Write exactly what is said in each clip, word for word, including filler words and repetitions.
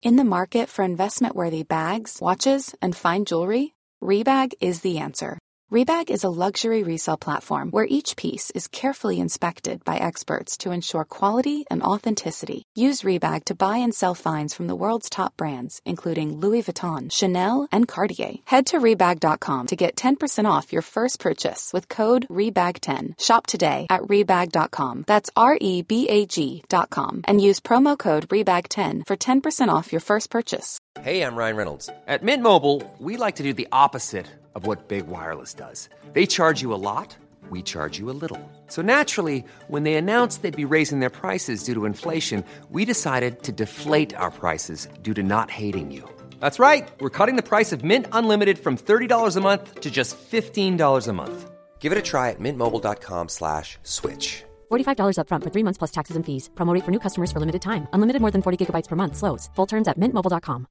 In the market for investment-worthy bags, watches, and fine jewelry, Rebag is the answer. Rebag is a luxury resale platform where each piece is carefully inspected by experts to ensure quality and authenticity. Use Rebag to buy and sell finds from the world's top brands, including Louis Vuitton, Chanel, and Cartier. Head to Rebag dot com to get ten percent off your first purchase with code Rebag ten. Shop today at Rebag dot com. That's R E B A G dot com. And use promo code Rebag ten for ten percent off your first purchase. Hey, I'm Ryan Reynolds. At Mint Mobile, we like to do the opposite of what Big Wireless does. They charge you a lot, we charge you a little. So naturally, when they announced they'd be raising their prices due to inflation, we decided to deflate our prices due to not hating you. That's right. We're cutting the price of Mint Unlimited from thirty dollars a month to just fifteen dollars a month. Give it a try at mintmobile.com slash switch. forty-five dollars up front for three months plus taxes and fees. Promo rate for new customers for limited time. Unlimited more than forty gigabytes per month. Slows full terms at mint mobile dot com.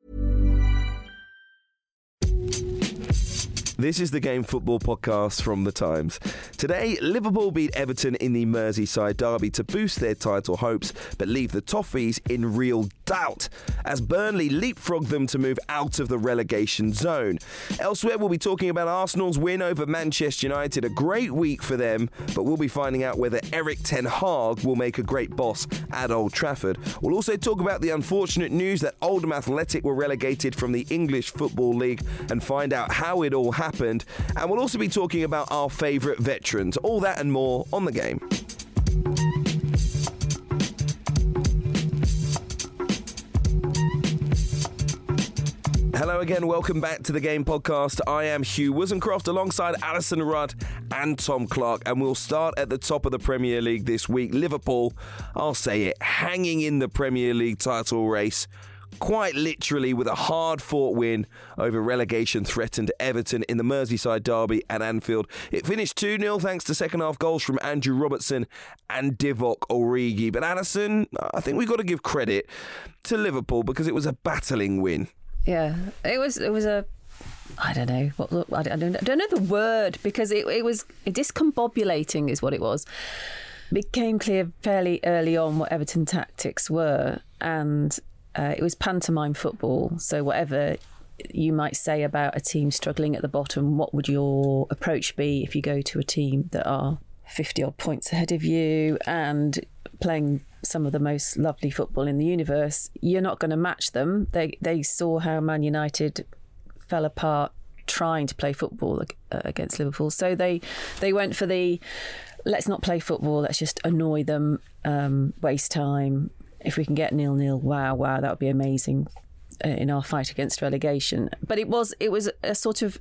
This is the Game Football Podcast from The Times. Today, Liverpool beat Everton in the Merseyside derby to boost their title hopes, but leave the Toffees in real doubt as Burnley leapfrog them to move out of the relegation zone. Elsewhere, we'll be talking about Arsenal's win over Manchester United. A great week for them, but we'll be finding out whether Erik ten Hag will make a great boss at Old Trafford. We'll also talk about the unfortunate news that Oldham Athletic were relegated from the English Football League and find out how it all happened. happened, and we'll also be talking about our favourite veterans. All that and more on The Game. Hello again, welcome back to The Game Podcast. I am Hugh Woozencroft alongside Alison Rudd and Tom Clark, and we'll start at the top of the Premier League this week. Liverpool, I'll say it, hanging in the Premier League title race, quite literally with a hard-fought win over relegation-threatened Everton in the Merseyside derby at Anfield. It finished two nil thanks to second-half goals from Andrew Robertson and Divock Origi. But Alison, I think we've got to give credit to Liverpool because it was a battling win. Yeah, it was It was a... I don't know. What, I don't, I don't know the word because it, it was discombobulating is what it was. It became clear fairly early on what Everton tactics were, and Uh, it was pantomime football, so whatever you might say about a team struggling at the bottom, what would your approach be if you go to a team that are fifty-odd points ahead of you and playing some of the most lovely football in the universe? You're not going to match them. They they saw how Man United fell apart trying to play football against Liverpool, so they, they went for the, let's not play football, let's just annoy them, um, waste time. If we can get nil-nil, wow, wow, that would be amazing uh, in our fight against relegation. But it was it was a sort of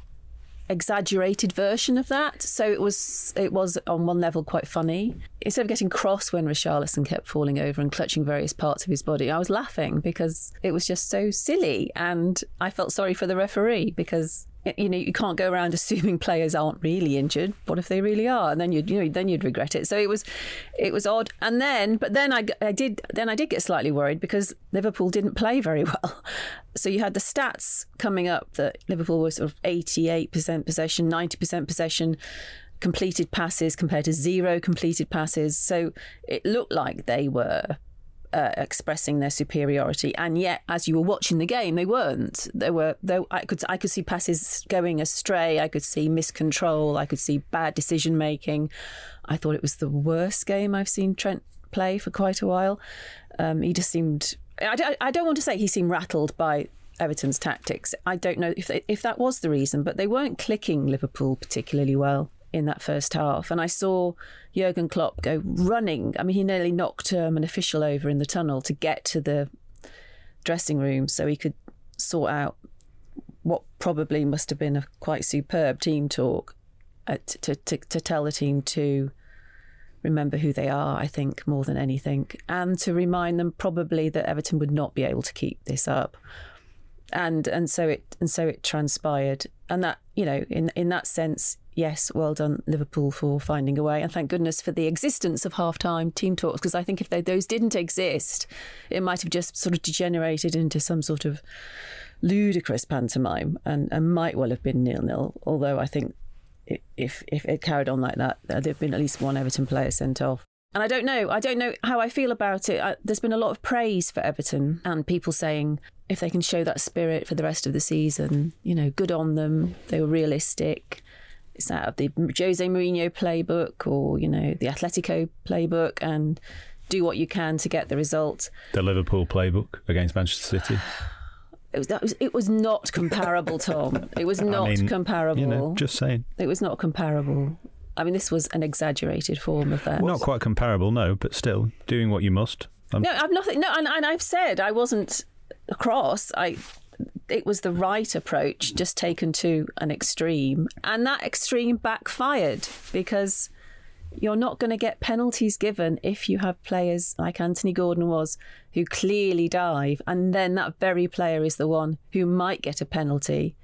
exaggerated version of that. So it was it was on one level quite funny. Instead of getting cross when Richarlison kept falling over and clutching various parts of his body, I was laughing because it was just so silly. And I felt sorry for the referee because, you know, you can't go around assuming players aren't really injured. What if they really are? And then you'd, you know, then you'd regret it. So it was, it was odd. And then, but then I, I did, then I did get slightly worried because Liverpool didn't play very well. So you had the stats coming up that Liverpool was sort of eighty-eight percent possession, ninety percent possession, completed passes compared to zero completed passes. So it looked like they were Uh, expressing their superiority, and yet as you were watching the game they weren't. There were though I could I could see passes going astray, I could see miscontrol, I could see bad decision making. I thought it was the worst game I've seen Trent play for quite a while. Um, he just seemed I, I don't want to say he seemed rattled by Everton's tactics. I don't know if they, if that was the reason, but they weren't clicking Liverpool particularly well in that first half. And I saw Jurgen Klopp go running. I mean, he nearly knocked um, an official over in the tunnel to get to the dressing room so he could sort out what probably must have been a quite superb team talk uh, to, to, to tell the team to remember who they are, I think, more than anything, and to remind them probably that Everton would not be able to keep this up. And and so it and so it transpired. And that, you know, in in that sense, yes, well done Liverpool for finding a way, and thank goodness for the existence of half-time team talks, because I think if they, those didn't exist, it might have just sort of degenerated into some sort of ludicrous pantomime and, and might well have been nil-nil, although I think it, if if it carried on like that, there'd have been at least one Everton player sent off. And I don't know. I don't know how I feel about it. I, there's been a lot of praise for Everton and people saying if they can show that spirit for the rest of the season, you know, good on them. They were realistic. It's out of the Jose Mourinho playbook or, you know, the Atletico playbook, and do what you can to get the result. The Liverpool playbook against Manchester City. It was, that was it was not comparable, Tom. It was not I mean, comparable. You know, just saying. It was not comparable. I mean, this was an exaggerated form of that. Not quite comparable, no, but still doing what you must. I'm... No, I've nothing. No, and, and I've said I wasn't cross. I. It was the right approach, just taken to an extreme, and that extreme backfired because you're not going to get penalties given if you have players like Anthony Gordon was, who clearly dive, and then that very player is the one who might get a penalty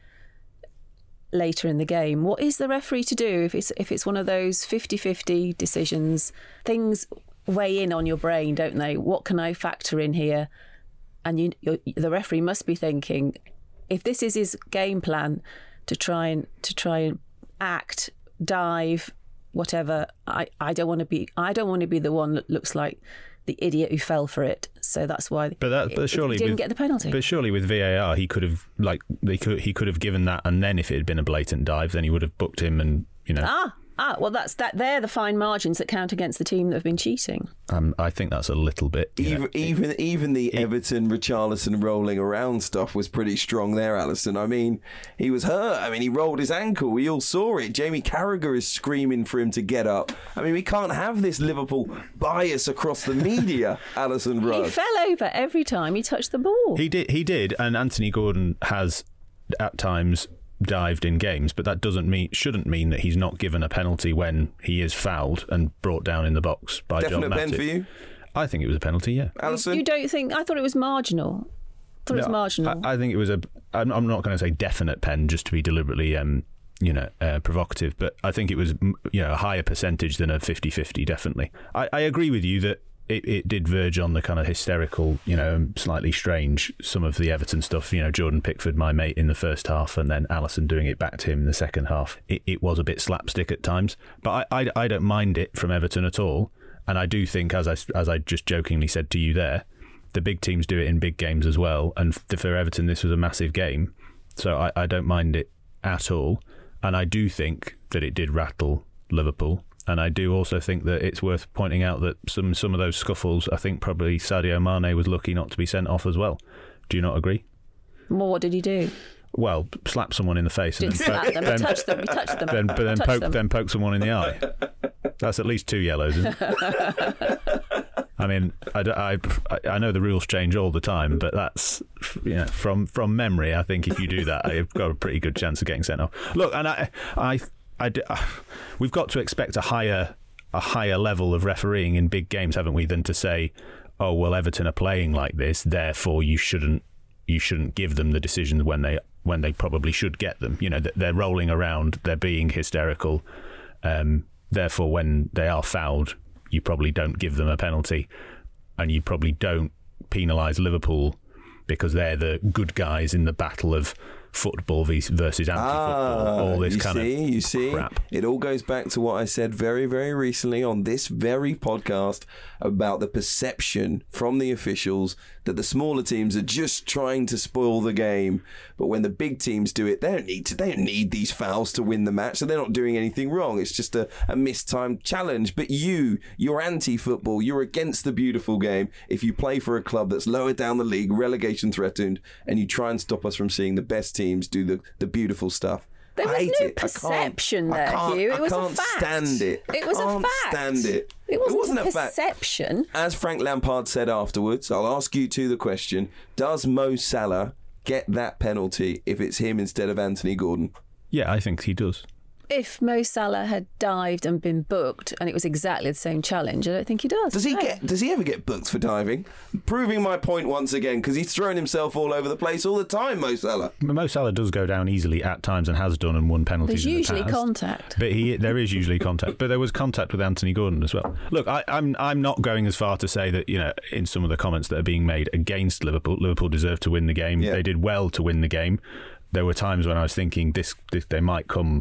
later in the game. What is the referee to do if it's if it's one of those fifty-fifty decisions? Things weigh in on your brain, don't they? What can I factor in here? And you, you're, the referee must be thinking, if this is his game plan to try and to try and act, dive, whatever, I, I don't want to be I don't want to be the one that looks like the idiot who fell for it. So that's why. But that, but surely he didn't with, get the penalty. But surely with V A R, he could have like they could he could have given that, and then if it had been a blatant dive, then he would have booked him, and you know. Ah. Ah, well, that's that. They're the fine margins that count against the team that have been cheating. Um, I think that's a little bit. Even know, even it, even the it, Everton Richarlison rolling around stuff was pretty strong there, Alison. I mean, he was hurt. I mean, he rolled his ankle. We all saw it. Jamie Carragher is screaming for him to get up. I mean, we can't have this Liverpool bias across the media, Alison Rudd. He fell over every time he touched the ball. He did. He did. And Anthony Gordon has at times dived in games, but that doesn't mean shouldn't mean that he's not given a penalty when he is fouled and brought down in the box by John Matip. Definite pen for you? I think it was a penalty, yeah. Alison? You don't think? I thought it was marginal. I thought no, it was marginal. I, I think it was a. I'm, I'm not going to say definite pen just to be deliberately, um, you know, uh, provocative, but I think it was, you know, a higher percentage than a fifty-fifty, definitely. I, I agree with you that It, it did verge on the kind of hysterical, you know, slightly strange, some of the Everton stuff, you know, Jordan Pickford, my mate, in the first half, and then Alisson doing it back to him in the second half. It, it was a bit slapstick at times, but I, I, I don't mind it from Everton at all. And I do think, as I, as I just jokingly said to you there, the big teams do it in big games as well. And for Everton, this was a massive game. So I, I don't mind it at all. And I do think that it did rattle Liverpool. And I do also think that it's worth pointing out that some, some of those scuffles, I think probably Sadio Mane was lucky not to be sent off as well. Do you not agree? Well, what did he do? Well, slap someone in the face. Didn't and then slap poke, them, then, he touched them, he touched them. Then, but then touched poke, them. then poke someone in the eye. That's at least two yellows, isn't it? I mean, I, I, I know the rules change all the time, but that's, you know, from, from memory, I think if you do that, you've got a pretty good chance of getting sent off. Look, and I... I I, I, we've got to expect a higher a higher level of refereeing in big games, haven't we, than to say, oh well, Everton are playing like this, therefore you shouldn't you shouldn't give them the decisions when they when they probably should get them. You know, they're rolling around, they're being hysterical. Um, therefore, when they are fouled, you probably don't give them a penalty, and you probably don't penalise Liverpool because they're the good guys in the battle of football versus anti-football, ah, all this you kind see, of you see, crap. It all goes back to what I said very, very recently on this very podcast about the perception from the officials that the smaller teams are just trying to spoil the game, but when the big teams do it, they don't need to. They don't need these fouls to win the match, so they're not doing anything wrong. It's just a, a mistimed challenge. But you, you're anti-football. You're against the beautiful game. If you play for a club that's lower down the league, relegation threatened, and you try and stop us from seeing the best teams do the, the beautiful stuff. There was I hate no it. perception I there, can't, Hugh. It I was can't a fact. stand it. It was I a can't fact. stand it. It wasn't, it wasn't a a fact. perception. As Frank Lampard said afterwards, I'll ask you two the question: does Mo Salah get that penalty if it's him instead of Anthony Gordon? Yeah, I think he does. If Mo Salah had dived and been booked and it was exactly the same challenge, I don't think he does. Does he no. get? Does he ever get booked for diving? Proving my point once again, because he's thrown himself all over the place all the time, Mo Salah. Mo Salah does go down easily at times and has done and won penalties. There's in the usually past. contact. But he, there is usually contact. But there was contact with Anthony Gordon as well. Look, I, I'm I'm not going as far to say that, you know, in some of the comments that are being made against Liverpool, Liverpool deserved to win the game. Yeah. They did well to win the game. There were times when I was thinking this, this they might come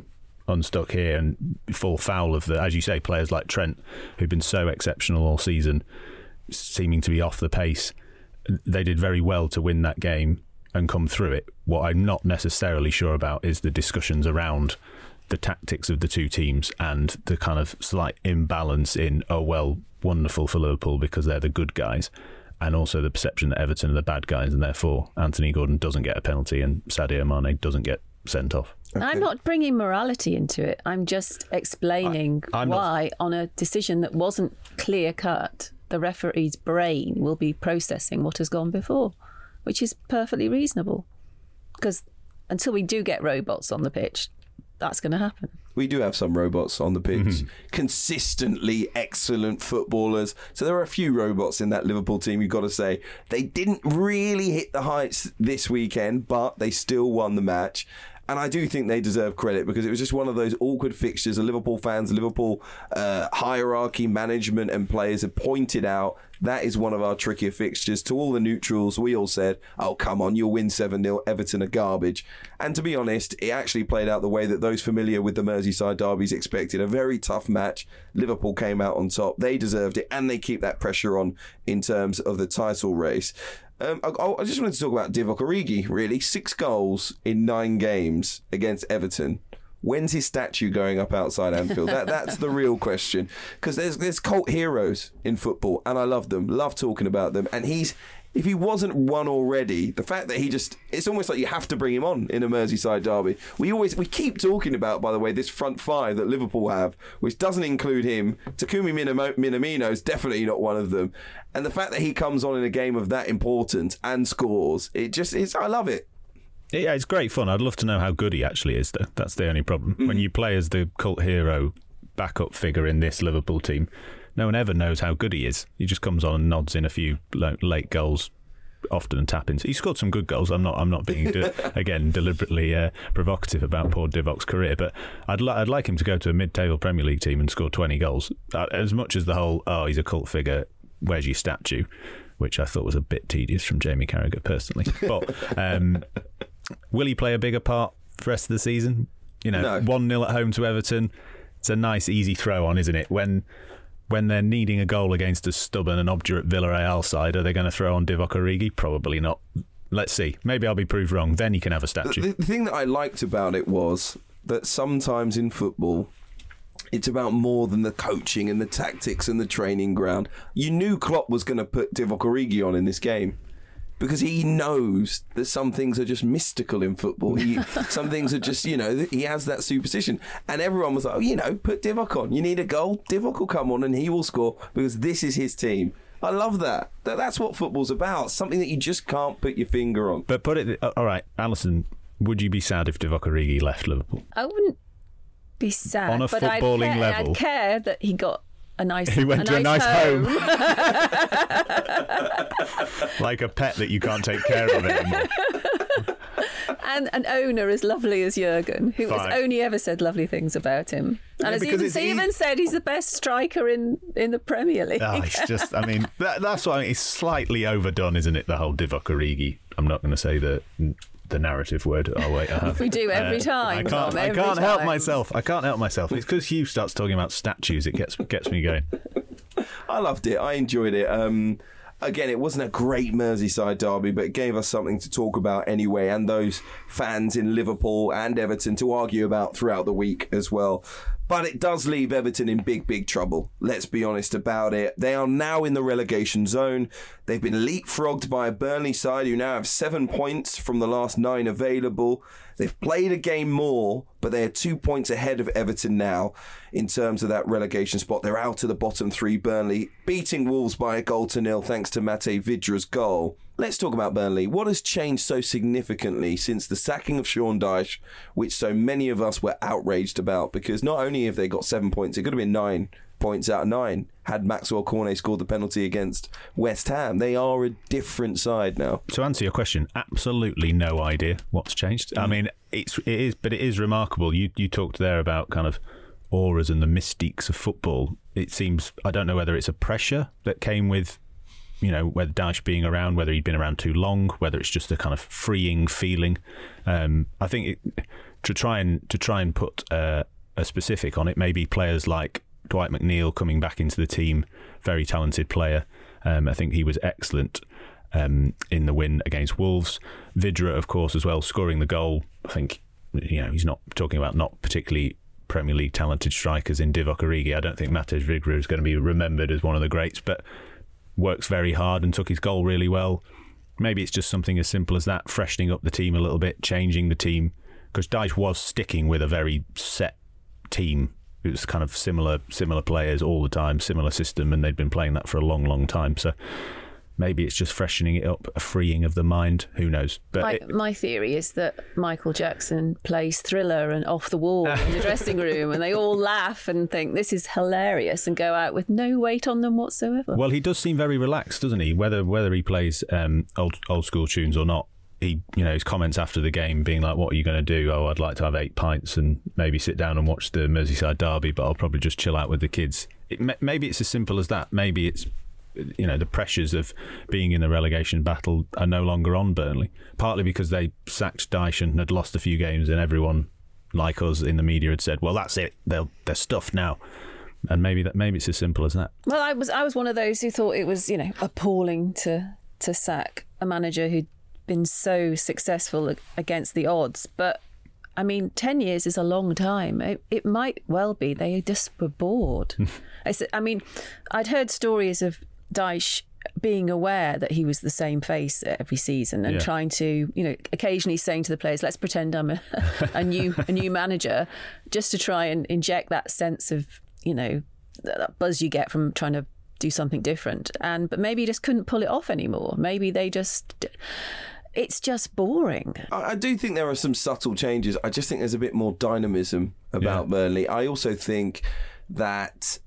unstuck here and fall foul of the, as you say, players like Trent, who've been so exceptional all season, seeming to be off the pace. They did very well to win that game and come through it. What I'm not necessarily sure about is the discussions around the tactics of the two teams and the kind of slight imbalance in, oh, well, wonderful for Liverpool because they're the good guys, and also the perception that Everton are the bad guys, and therefore Anthony Gordon doesn't get a penalty and Sadio Mane doesn't get sent off. Okay. I'm not bringing morality into it. I'm just explaining I, why, not... on a decision that wasn't clear-cut, the referee's brain will be processing what has gone before, which is perfectly reasonable. Because until we do get robots on the pitch, that's going to happen. We do have some robots on the pitch. Mm-hmm. Consistently excellent footballers. So there are a few robots in that Liverpool team, you've got to say. They didn't really hit the heights this weekend, but they still won the match. And I do think they deserve credit because it was just one of those awkward fixtures. The Liverpool fans, Liverpool uh, hierarchy, management and players have pointed out that is one of our trickier fixtures. To all the neutrals, we all said, oh, come on, you'll win seven nil. Everton are garbage. And to be honest, it actually played out the way that those familiar with the Merseyside derbies expected. A very tough match. Liverpool came out on top. They deserved it, and they keep that pressure on in terms of the title race. Um, I, I just wanted to talk about Divock Origi, really. Six goals in nine games against Everton. When's his statue going up outside Anfield? That That's the real question. Because there's, there's cult heroes in football, and I love them, love talking about them. And he's, if he wasn't one already, the fact that he just, it's almost like you have to bring him on in a Merseyside derby. We always, we keep talking about, by the way, this front five that Liverpool have, which doesn't include him. Takumi Minamino is definitely not one of them. And the fact that he comes on in a game of that importance and scores, it just is, I love it. Yeah, it's great fun. I'd love to know how good he actually is, though. That's the only problem. Mm. When you play as the cult hero backup figure in this Liverpool team, no one ever knows how good he is. He just comes on and nods in a few late goals, often tap-ins. He scored some good goals. I'm not I'm not being, de- again, deliberately uh, provocative about poor Divock's career, but I'd, li- I'd like him to go to a mid-table Premier League team and score twenty goals. Uh, as much as the whole, oh, he's a cult figure, where's your statue? Which I thought was a bit tedious from Jamie Carragher personally. But um, will he play a bigger part for the rest of the season? You know, no. one nil at home to Everton. It's a nice, easy throw on, isn't it? When when they're needing a goal against a stubborn and obdurate Villarreal side, are they going to throw on Divock Origi? Probably not. Let's see. Maybe I'll be proved wrong. Then he can have a statue. The, the thing that I liked about it was that sometimes in football, it's about more than the coaching and the tactics and the training ground. You knew Klopp was going to put Divock Origi on in this game because he knows that some things are just mystical in football. He, some things are just, you know, he has that superstition. And everyone was like, oh, you know, put Divock on. You need a goal, Divock will come on and he will score because this is his team. I love that. That's what football's about. Something that you just can't put your finger on. But put it, all right, Alison, would you be sad if Divock Origi left Liverpool? I wouldn't be sad, on a but footballing I'd care, level. I'd care that he got a nice, he went a to a nice, nice home, home. Like a pet that you can't take care of anymore. And an owner as lovely as Jurgen, who Fine. has only ever said lovely things about him, and yeah, has even, he even said he's the best striker in, in the Premier League. Oh, it's just, I mean, that, that's why it's slightly overdone, isn't it? The whole Divock Origi. I'm not going to say the the narrative word. Oh wait, I have. We do every uh, time. I can't. Tom, I every can't time. help myself. I can't help myself. It's because Hugh starts talking about statues. It gets gets me going. I loved it. I enjoyed it. Um, again, it wasn't a great Merseyside derby, but it gave us something to talk about anyway, and those fans in Liverpool and Everton to argue about throughout the week as well. But it does leave Everton in big, big trouble. Let's be honest about it. They are now in the relegation zone. They've been leapfrogged by a Burnley side who now have seven points from the last nine available. They've played a game more, but they are two points ahead of Everton now in terms of that relegation spot. They're out of the bottom three, Burnley, beating Wolves by a goal to nil thanks to Mate Vidra's goal. Let's talk about Burnley. What has changed so significantly since the sacking of Sean Dyche, which so many of us were outraged about? Because not only have they got seven points, it could have been nine points out of nine had Maxwell Cornet scored the penalty against West Ham. They are a different side now. To answer your question, absolutely no idea what's changed. Mm. I mean, it's it is, but it is remarkable. You you talked there about kind of auras and the mystiques of football. It seems, I don't know whether it's a pressure that came with, you know, whether Dyche being around, whether he'd been around too long, whether it's just a kind of freeing feeling. Um, I think it, to try and to try and put uh, a specific on it. Maybe players like Dwight McNeil coming back into the team, very talented player. Um, I think he was excellent um, in the win against Wolves. Vydra, of course, as well, scoring the goal. I think, you know, he's not talking about not particularly Premier League talented strikers in Divock Origi. I don't think Matej Vydra is going to be remembered as one of the greats, but works very hard and took his goal really well. Maybe it's just something as simple as that, freshening up the team a little bit, changing the team, because Dyche was sticking with a very set team. It was kind of similar similar players all the time, similar system, and they'd been playing that for a long, long time. So maybe it's just freshening it up, a freeing of the mind. Who knows? But my, it, my theory is that Michael Jackson plays Thriller and Off the Wall in the dressing room, and they all laugh and think this is hilarious and go out with no weight on them whatsoever. Well, he does seem very relaxed, doesn't he? Whether whether he plays um, old old school tunes or not, he, you know, his comments after the game being like, "What are you going to do? Oh, I'd like to have eight pints and maybe sit down and watch the Merseyside derby, but I'll probably just chill out with the kids." It, maybe it's as simple as that. Maybe it's, you know, the pressures of being in the relegation battle are no longer on Burnley, partly because they sacked Dyche and had lost a few games, and everyone like us in the media had said, well, that's it, they'll, they're stuffed now. And maybe that maybe it's as simple as that. Well, I was I was one of those who thought it was, you know, appalling to to sack a manager who'd been so successful against the odds. But I mean, ten years is a long time. It, it might well be they just were bored. I, I mean, I'd heard stories of Dyche being aware that he was the same face every season and yeah. trying to, you know, occasionally saying to the players, let's pretend I'm a, a new a new manager, just to try and inject that sense of, you know, that buzz you get from trying to do something different. And but maybe he just couldn't pull it off anymore. Maybe they just... It's just boring. I do think there are some subtle changes. I just think there's a bit more dynamism about yeah. Burnley. I also think that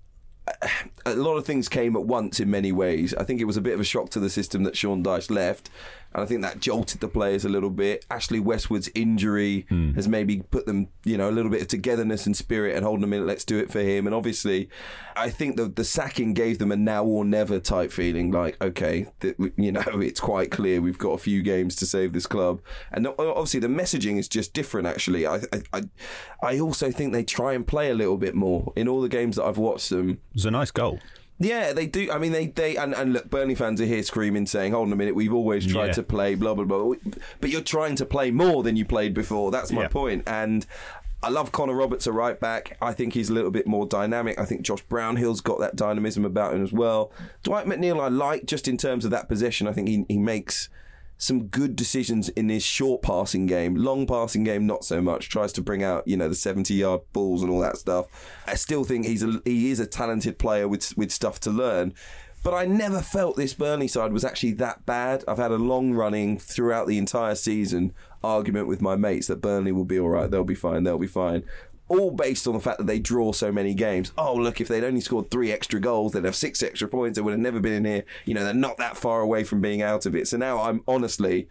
a lot of things came at once in many ways. I think it was a bit of a shock to the system that Sean Dyche left, and I think that jolted the players a little bit. Ashley Westwood's injury mm. has maybe put them, you know, a little bit of togetherness and spirit and holding them in, let's do it for him. And obviously, I think the, the sacking gave them a now or never type feeling, like, okay, th- you know, it's quite clear we've got a few games to save this club. And obviously the messaging is just different, actually. I, I, I also think they try and play a little bit more. In all the games that I've watched them... It was a nice goal. Yeah, they do. I mean, they, they and, and look, Burnley fans are here screaming, saying, hold on a minute, we've always tried yeah. to play, blah, blah, blah. But you're trying to play more than you played before. That's my yeah. point. And I love Connor Roberts, a right back. I think he's a little bit more dynamic. I think Josh Brownhill's got that dynamism about him as well. Dwight McNeil, I like just in terms of that possession. I think he, he makes some good decisions in his short passing game. Long passing game, not so much. Tries to bring out, you know, the seventy-yard balls and all that stuff. I still think he's a, he is a talented player with with stuff to learn. But I never felt this Burnley side was actually that bad. I've had a long-running, throughout the entire season, argument with my mates that Burnley will be all right, they'll be fine, they'll be fine. All based on the fact that they draw so many games. Oh, look, if they'd only scored three extra goals, they'd have six extra points. They would have never been in here. You know, they're not that far away from being out of it. So now I'm honestly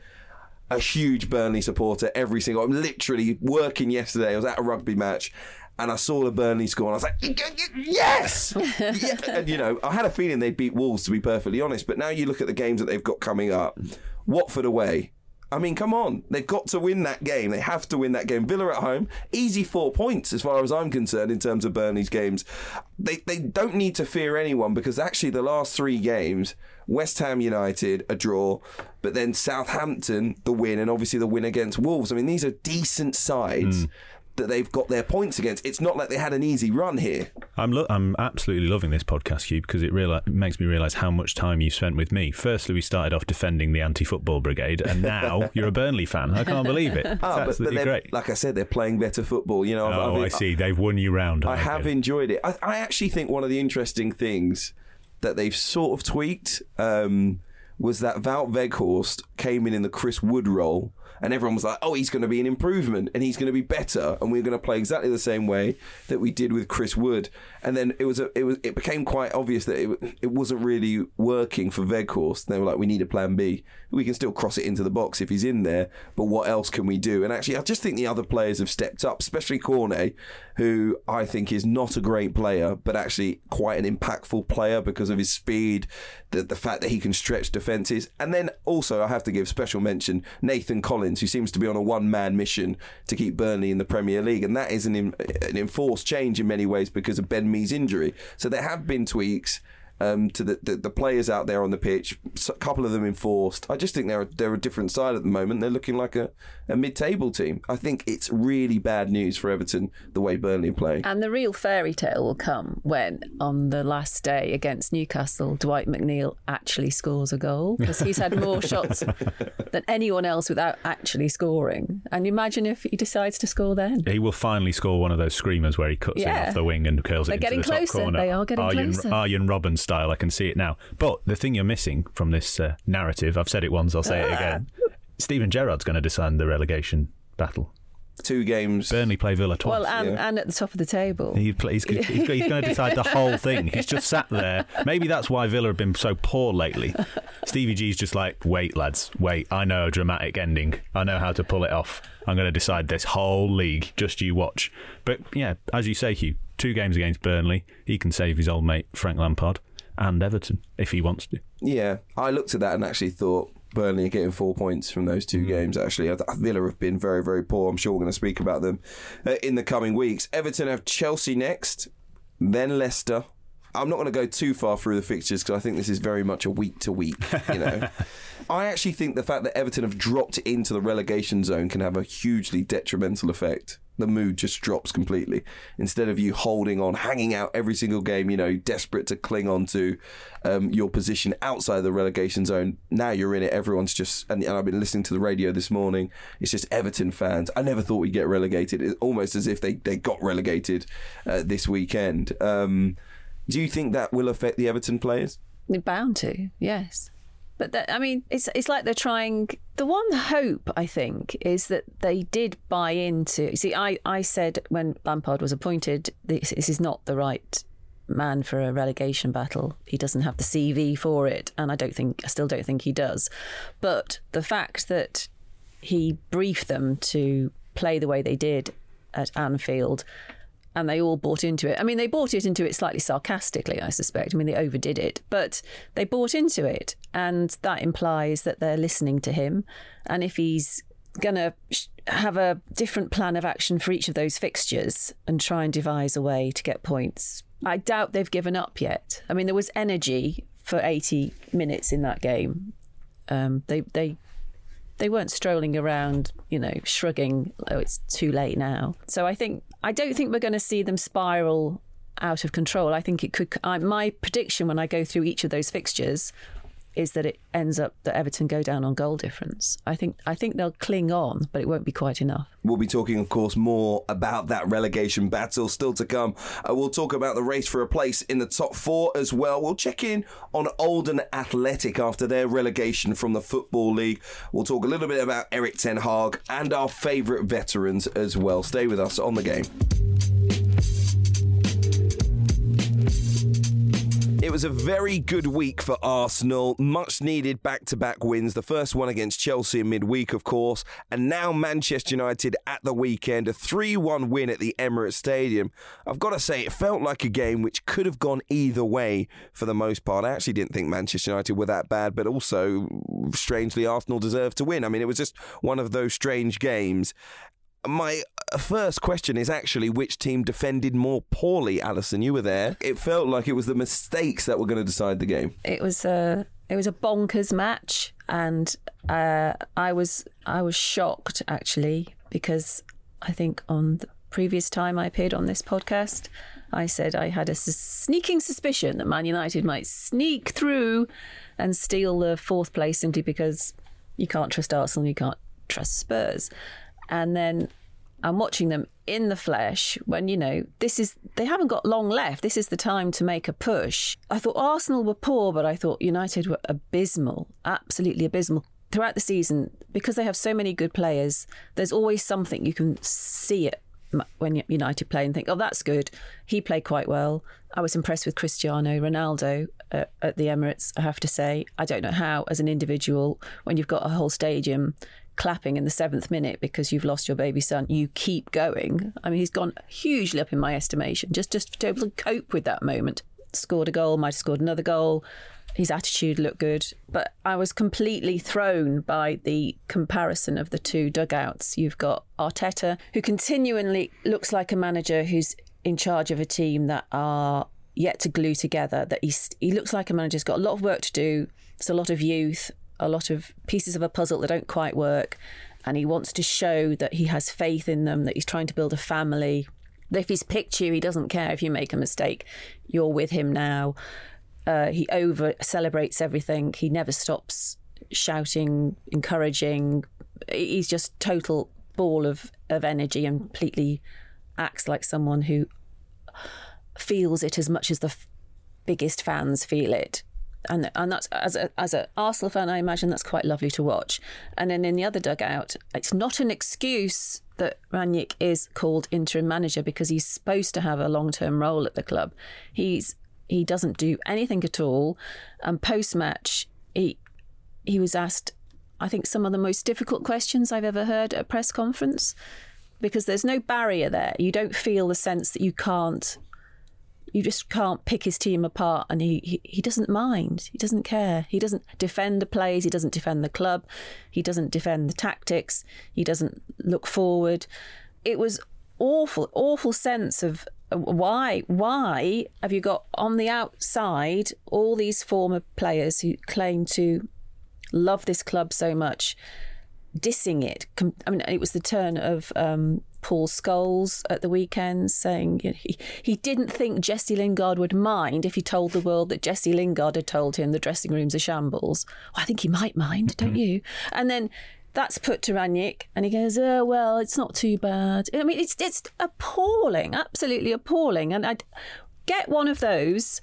a huge Burnley supporter every single... I'm literally working yesterday. I was at a rugby match and I saw the Burnley score and I was like, yes! yeah. And, you know, I had a feeling they'd beat Wolves, to be perfectly honest. But now you look at the games that they've got coming up. Watford away. I mean, come on. They've got to win that game. They have to win that game. Villa at home, easy four points as far as I'm concerned in terms of Burnley's games. They they don't need to fear anyone because actually the last three games, West Ham United, a draw, but then Southampton, the win, and obviously the win against Wolves. I mean, these are decent sides. Mm. that they've got their points against. It's not like they had an easy run here. I'm lo- I'm absolutely loving this podcast, Hugh, because it, reali- it makes me realise how much time you spent with me. Firstly, we started off defending the anti-football brigade, and now you're a Burnley fan. I can't believe it. It's ah, absolutely but, but great. Like I said, they're playing better football. You know, I've, oh, I've, I see. They've won you round. I have good. enjoyed it. I, I actually think one of the interesting things that they've sort of tweaked um, was that Wout Weghorst came in in the Chris Wood role. And everyone was like, oh, he's going to be an improvement and he's going to be better. And we're going to play exactly the same way that we did with Chris Wood. And then it was a, it was it became quite obvious that it, it wasn't really working for Weghorst. They were like, we need a plan B. We can still cross it into the box if he's in there, but what else can we do? And actually, I just think the other players have stepped up, especially Cornet, who I think is not a great player, but actually quite an impactful player because of his speed, the, the fact that he can stretch defenders. defences. And then also I have to give special mention Nathan Collins, who seems to be on a one-man mission to keep Burnley in the Premier League. And that is an, an enforced change in many ways because of Ben Mee's injury. So there have been tweaks Um, to the, the the players out there on the pitch, a couple of them enforced. I just think they're a, they're a different side at the moment. They're looking like a, a mid-table team. I think it's really bad news for Everton the way Burnley are playing. And the real fairy tale will come when, on the last day against Newcastle, Dwight McNeil actually scores a goal, because he's had more shots than anyone else without actually scoring. And imagine if he decides to score then. He will finally score one of those screamers where he cuts Yeah. it off the wing and curls They're it into getting the top closer. corner. They are getting Arjen, closer. Arjen Robben style, I can see it now. But the thing you're missing from this uh, narrative, I've said it once, I'll say it again, Steven Gerrard's going to decide the relegation battle. Two games. Burnley play Villa twice. Well, and, yeah. and at the top of the table. He play, he's, he's, he's going to decide the whole thing. He's just sat there. Maybe that's why Villa have been so poor lately. Stevie G's just like, wait, lads, wait. I know a dramatic ending. I know how to pull it off. I'm going to decide this whole league. Just you watch. But yeah, as you say, Hugh, two games against Burnley. He can save his old mate Frank Lampard and Everton if he wants to. Yeah, I looked at that and actually thought Burnley are getting four points from those two mm. games, actually. Villa have been very, very poor. I'm sure we're going to speak about them uh, in the coming weeks. Everton have Chelsea next, then Leicester. I'm not going to go too far through the fixtures because I think this is very much a week-to-week, you know. I actually think the fact that Everton have dropped into the relegation zone can have a hugely detrimental effect. The mood just drops completely. Instead of you holding on, hanging out every single game, you know, desperate to cling on to um, your position outside the relegation zone. Now you're in it. Everyone's just, and, and I've been listening to the radio this morning. It's just Everton fans. I never thought we'd get relegated. It's almost as if they, they got relegated uh, this weekend. Um, do you think that will affect the Everton players? They're bound to, yes. But that, I mean, it's it's like they're trying. The one hope, I think, is that they did buy into. You see, I, I said when Lampard was appointed, this, this is not the right man for a relegation battle. He doesn't have the C V for it, and I don't think, I still don't think he does. But the fact that he briefed them to play the way they did at Anfield, and they all bought into it. I mean, they bought it into it slightly sarcastically, I suspect. I mean, they overdid it, but they bought into it. And that implies that they're listening to him. And if he's going to have a different plan of action for each of those fixtures and try and devise a way to get points, I doubt they've given up yet. I mean, there was energy for eighty minutes in that game. Um, they they they weren't strolling around, you know, shrugging, oh, it's too late now. So I think I don't think we're going to see them spiral out of control. I think it could. I, my prediction when I go through each of those fixtures is that it ends up that Everton go down on goal difference. I think I think they'll cling on, but it won't be quite enough. We'll be talking, of course, more about that relegation battle still to come. Uh, we'll talk about the race for a place in the top four as well. We'll check in on Oldham Athletic after their relegation from the Football League. We'll talk a little bit about Erik ten Hag and our favourite veterans as well. Stay with us on The Game. It was a very good week for Arsenal. Much needed back-to-back wins. The first one against Chelsea in midweek, of course. And now Manchester United at the weekend. A three one win at the Emirates Stadium. I've got to say, it felt like a game which could have gone either way for the most part. I actually didn't think Manchester United were that bad, but also, strangely, Arsenal deserved to win. I mean, it was just one of those strange games. My first question is actually which team defended more poorly, Alison. You were there. It felt like it was the mistakes that were going to decide the game. It was a it was a bonkers match, and uh, I was I was shocked actually, because I think on the previous time I appeared on this podcast, I said I had a sneaking suspicion that Man United might sneak through and steal the fourth place simply because you can't trust Arsenal, you can't trust Spurs. And then I'm watching them in the flesh when, you know, this is, they haven't got long left. This is the time to make a push. I thought Arsenal were poor, but I thought United were abysmal, absolutely abysmal. Throughout the season, because they have so many good players, there's always something you can see it when United play and think, oh, that's good. He played quite well. I was impressed with Cristiano Ronaldo uh, at the Emirates, I have to say. I don't know how, as an individual, when you've got a whole stadium clapping in the seventh minute because you've lost your baby son, you keep going. I mean, he's gone hugely up in my estimation, just, just to be able to cope with that moment. Scored a goal, might have scored another goal. his attitude looked good. But I was completely thrown by the comparison of the two dugouts. You've got Arteta, who continually looks like a manager who's in charge of a team that are yet to glue together, that he's, he looks like a manager who's got a lot of work to do. It's a lot of youth, a lot of pieces of a puzzle that don't quite work. And he wants to show that he has faith in them, that he's trying to build a family. That if he's picked you, he doesn't care if you make a mistake. You're with him now. Uh, he over celebrates everything. He never stops shouting, encouraging. He's just total ball of, of energy and completely acts like someone who feels it as much as the f- biggest fans feel it. And and that's, as a, as an Arsenal fan, I imagine that's quite lovely to watch. And then in the other dugout, it's not an excuse that Rangnick is called interim manager because he's supposed to have a long-term role at the club. He's he doesn't do anything at all. And post-match, he he was asked, I think, some of the most difficult questions I've ever heard at a press conference, because there's no barrier there. You don't feel the sense that you can't. You just can't pick his team apart, and he, he, he doesn't mind. He doesn't care. He doesn't defend the plays. He doesn't defend the club. He doesn't defend the tactics. He doesn't look forward. It was awful, awful sense of why, why have you got on the outside all these former players who claim to love this club so much, dissing it. I mean, it was the turn of um, Paul Scholes at the weekend saying, you know, he, he didn't think Jesse Lingard would mind if he told the world that Jesse Lingard had told him the dressing room's a shambles. Well, I think he might mind, don't you? And then that's put to Rangnick and he goes, oh, well, it's not too bad. I mean, it's it's appalling, absolutely appalling. And I'd get one of those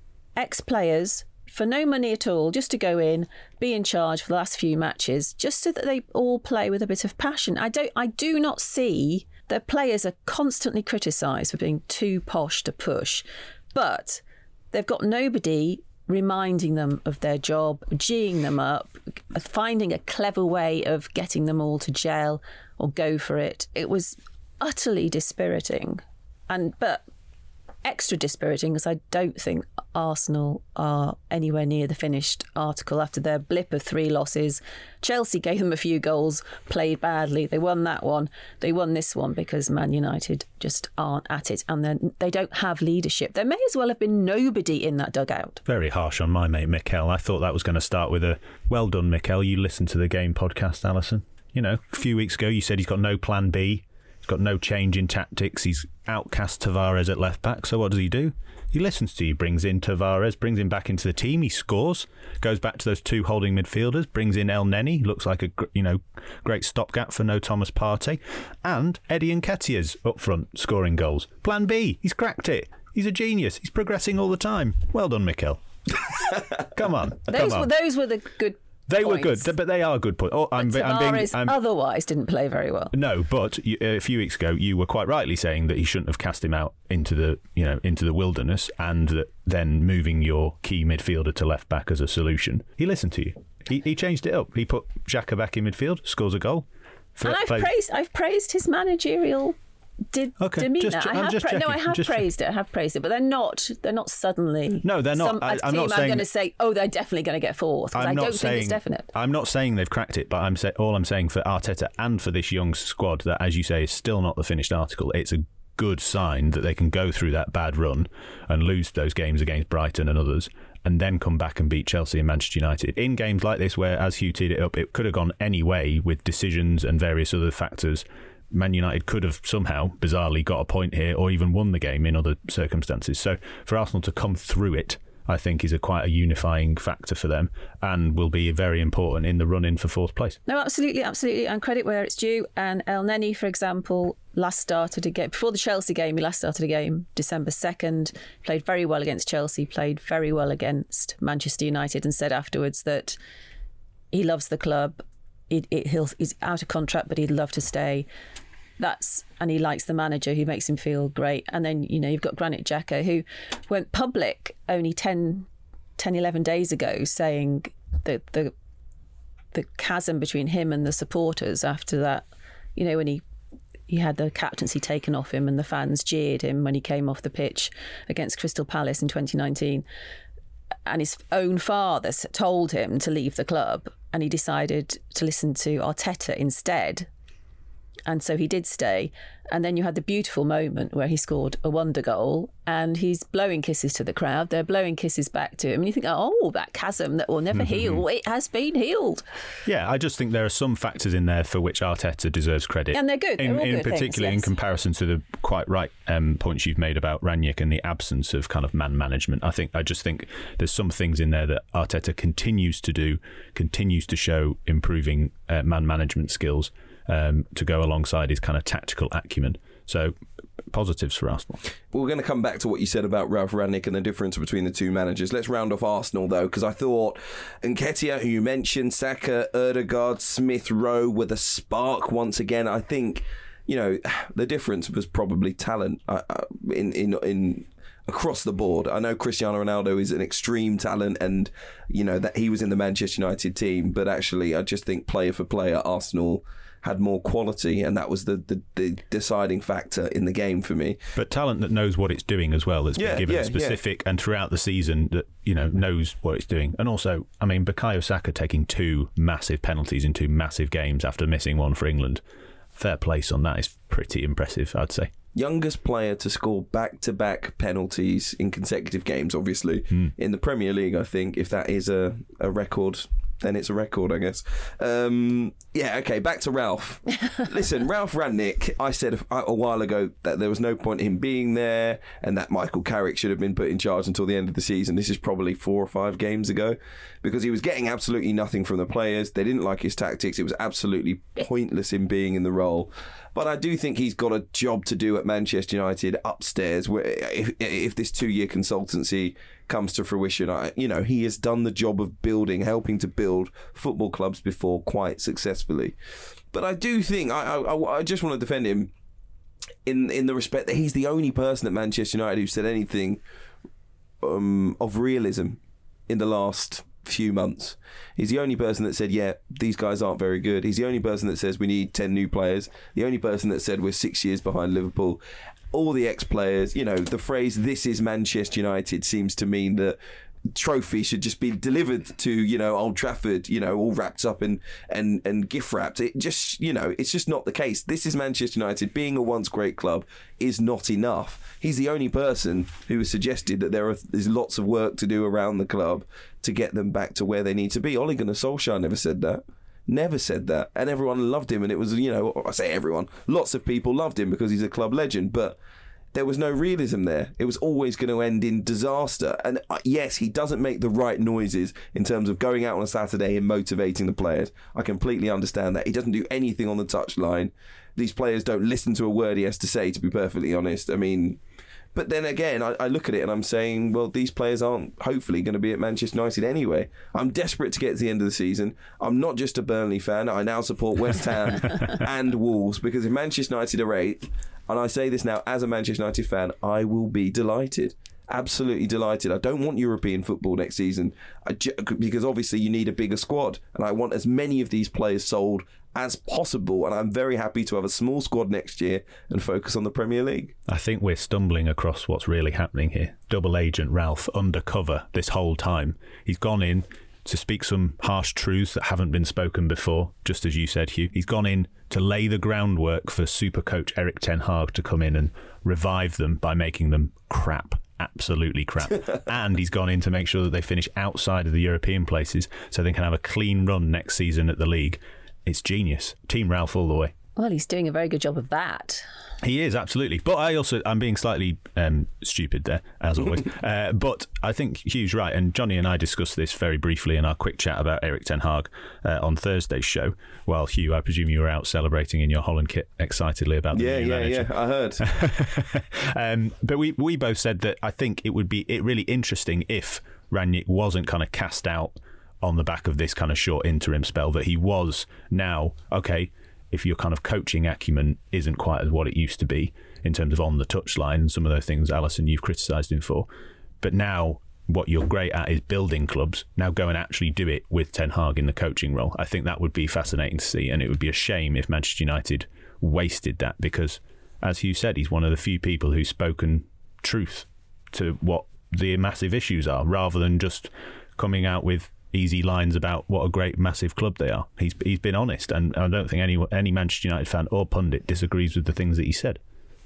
ex-players for no money at all, just to go in, be in charge for the last few matches, just so that they all play with a bit of passion. I don't, I do not see that players are constantly criticised for being too posh to push, but they've got nobody reminding them of their job, geeing them up, finding a clever way of getting them all to gel or go for it. It was utterly dispiriting, and but. Extra dispiriting because I don't think Arsenal are anywhere near the finished article after their blip of three losses. Chelsea gave them a few goals, played badly. They won that one. They won this one because Man United just aren't at it, and they don't have leadership. There may as well have been nobody in that dugout. Very harsh on my mate Mikel. I thought that was going to start with a well done, Mikel. You listened to the Game podcast, Alison. You know, a few weeks ago you said he's got no plan B. Got no change in tactics. He's outcast Tavares at left back. So what does he do? He listens to you, brings in Tavares, brings him back into the team. He scores, goes back to those two holding midfielders, brings in El Neni, looks like a you know great stopgap for no Thomas Partey, and Eddie Nketiah's up front scoring goals. Plan B. He's cracked it. He's a genius. He's progressing all the time. Well done, Mikel. Come on. Those come on. were those were the good. They points. were good, but they are good points. Oh, I'm, but I'm Tavares being, I'm, otherwise didn't play very well. No, but you, a few weeks ago you were quite rightly saying that he shouldn't have cast him out into the you know into the wilderness, and that then moving your key midfielder to left back as a solution. He listened to you. He, he changed it up. He put Xhaka back in midfield, scores a goal. And I've plays. praised I've praised his managerial. Did okay, demeanour. just, I I'm have just pra- no, I have just praised checking. it. I have praised it, but they're not. They're not suddenly. No, they're not. Some, I, a I'm team not saying. I'm going to say, oh, they're definitely going to get fourth. Because I don't saying, think it's definite. I'm not saying they've cracked it, but I'm say, all I'm saying for Arteta and for this young squad that, as you say, is still not the finished article. It's a good sign that they can go through that bad run and lose those games against Brighton and others, and then come back and beat Chelsea and Manchester United in games like this, where, as Hugh teed it up, it could have gone any way with decisions and various other factors. Man United could have somehow, bizarrely, got a point here or even won the game in other circumstances. So for Arsenal to come through it, I think, is a quite a unifying factor for them and will be very important in the run-in for fourth place. No, absolutely, absolutely. And credit where it's due. And El Neni, for example, last started a game, before the Chelsea game, he last started a game December second, played very well against Chelsea, played very well against Manchester United, and said afterwards that he loves the club. It, it, he'll, he's out of contract, but he'd love to stay. That's and he likes the manager who makes him feel great. And then, you know, you've got Granit Xhaka, who went public only ten, ten, eleven days ago saying that the the chasm between him and the supporters after that, you know, when he he had the captaincy taken off him and the fans jeered him when he came off the pitch against Crystal Palace in twenty nineteen. and his own father told him to leave the club, and he decided to listen to Arteta instead. And so he did stay. And then you had the beautiful moment where he scored a wonder goal and he's blowing kisses to the crowd. They're blowing kisses back to him. And you think, oh, that chasm that will never mm-hmm. heal, it has been healed. Yeah, I just think there are some factors in there for which Arteta deserves credit. And they're good. They're in, all in good particular, things, yes. in comparison to the quite right um, points you've made about Rangnick and the absence of kind of man management. I think I just think there's some things in there that Arteta continues to do, continues to show improving uh, man management skills. Um, to go alongside his kind of tactical acumen. So, positives for Arsenal. We're going to come back to what you said about Ralf Rangnick and the difference between the two managers. Let's round off Arsenal, though, because I thought Nketiah, who you mentioned, Saka, Ødegaard, Smith Rowe were the spark once again. I think, you know, the difference was probably talent uh, in in in. across the board. I know Cristiano Ronaldo is an extreme talent and, you know, that he was in the Manchester United team, but actually I just think player for player, Arsenal had more quality, and that was the, the, the deciding factor in the game for me. But talent that knows what it's doing as well, that's yeah, been given yeah, a specific, yeah. and throughout the season, that, you know, knows what it's doing. And also, I mean, Bukayo Saka taking two massive penalties in two massive games after missing one for England. Fair place on that is pretty impressive, I'd say. Youngest player to score back-to-back penalties in consecutive games, obviously, mm. in the Premier League, I think. If that is a, a record, then it's a record, I guess. Um, yeah, okay, back to Ralf. Listen, Ralf Rangnick, I said a, a while ago that there was no point in him being there and that Michael Carrick should have been put in charge until the end of the season. This is probably four or five games ago, because he was getting absolutely nothing from the players. They didn't like his tactics. It was absolutely pointless him being in the role. But I do think he's got a job to do at Manchester United upstairs. Where if, if this two-year consultancy comes to fruition, I, you know, he has done the job of building, helping to build football clubs before quite successfully. But I do think I, I, I just want to defend him in in the respect that he's the only person at Manchester United who said anything um, of realism in the last few months. He's the only person that said, yeah, these guys aren't very good. He's the only person that says we need ten new players. The only person that said we're six years behind Liverpool. All the ex-players, you know, the phrase "this is Manchester United" seems to mean that trophy should just be delivered to, you know, Old Trafford, you know, all wrapped up in and and gift wrapped. It just, you know, it's just not the case. This is Manchester United. Being a once great club is not enough. He's the only person who has suggested that there are there's lots of work to do around the club to get them back to where they need to be. Ole Gunnar Solskjaer never said that. Never said that. And everyone loved him. And it was, you know, I say everyone, lots of people loved him because he's a club legend. But there was no realism there. It was always going to end in disaster. And yes, he doesn't make the right noises in terms of going out on a Saturday and motivating the players. I completely understand that. He doesn't do anything on the touchline. These players don't listen to a word he has to say, to be perfectly honest. I mean, but then again, I, I look at it and I'm saying, well, these players aren't hopefully going to be at Manchester United anyway. I'm desperate to get to the end of the season. I'm not just a Burnley fan. I now support West Ham and Wolves, because if Manchester United are eighth, and I say this now as a Manchester United fan, I will be delighted. Absolutely delighted. I don't want European football next season I ju- because obviously you need a bigger squad, and I want as many of these players sold as possible, and I'm very happy to have a small squad next year and focus on the Premier League. I think we're stumbling across what's really happening here. Double agent Ralf undercover this whole time. He's gone in to speak some harsh truths that haven't been spoken before, just as you said, Hugh. He's gone in to lay the groundwork for super coach Erik ten Hag to come in and revive them by making them crap. Absolutely crap. And he's gone in to make sure that they finish outside of the European places so they can have a clean run next season at the league. It's genius. Team Ralf all the way. Well, he's doing a very good job of that. He is, absolutely. But I also, I'm being slightly um, stupid there, as always. uh, but I think Hugh's right. And Johnny and I discussed this very briefly in our quick chat about Erik ten Hag uh, on Thursday's show. Well, Hugh, I presume you were out celebrating in your Holland kit excitedly about the yeah, new yeah, manager. Yeah, I heard. um, but we, we both said that I think it would be it really interesting if Rangnick wasn't kind of cast out on the back of this kind of short interim spell, that he was now, okay, if your kind of coaching acumen isn't quite as what it used to be in terms of on the touchline and some of those things, Alison, you've criticised him for. But now what you're great at is building clubs. Now go and actually do it with Ten Hag in the coaching role. I think that would be fascinating to see, and it would be a shame if Manchester United wasted that, because, as Hugh said, he's one of the few people who's spoken truth to what the massive issues are, rather than just coming out with easy lines about what a great, massive club they are. He's he's been honest, and I don't think any any Manchester United fan or pundit disagrees with the things that he said.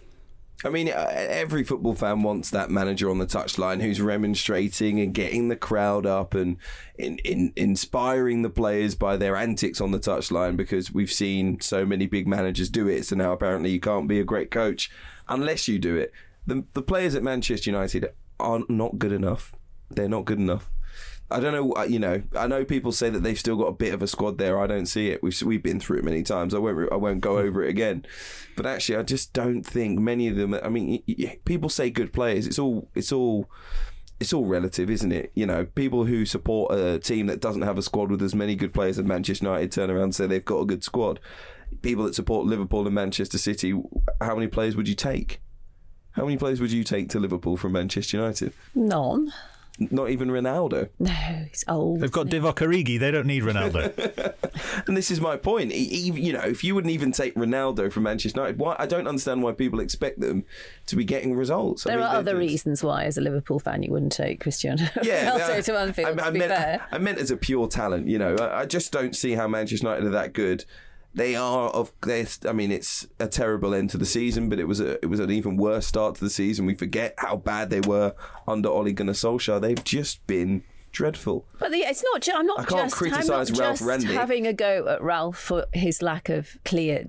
I mean, every football fan wants that manager on the touchline who's remonstrating and getting the crowd up and in, in, inspiring the players by their antics on the touchline, because we've seen so many big managers do it. So now apparently you can't be a great coach unless you do it. The, the players at Manchester United are not good enough. They're not good enough. I don't know, you know, I know people say that they've still got a bit of a squad there. I don't see it. We've we've been through it many times. I won't I won't go over it again. But actually, I just don't think many of them, I mean, people say good players. It's all it's all it's all relative, isn't it? You know, people who support a team that doesn't have a squad with as many good players as Manchester United turn around and say they've got a good squad. People that support Liverpool and Manchester City, how many players would you take? How many players would you take to Liverpool from Manchester United? None. Not even Ronaldo. No, he's old. They've got Divock Origi. They don't need Ronaldo. And this is my point. You know, if you wouldn't even take Ronaldo from Manchester United, why, I don't understand why people expect them to be getting results. There I mean, are other just... reasons why, as a Liverpool fan, you wouldn't take Cristiano yeah, Ronaldo I, to Anfield, I, I to be meant, fair. I meant as a pure talent, you know. I, I just don't see how Manchester United are that good. They are of. I mean, it's a terrible end to the season, but it was a. It was an even worse start to the season. We forget how bad they were under Ole Gunnar Solskjaer. They've just been dreadful. But the, it's not. Ju- I'm not I can't just. criticise I'm not Ralph just Rangnick. having a go at Ralph for his lack of clear,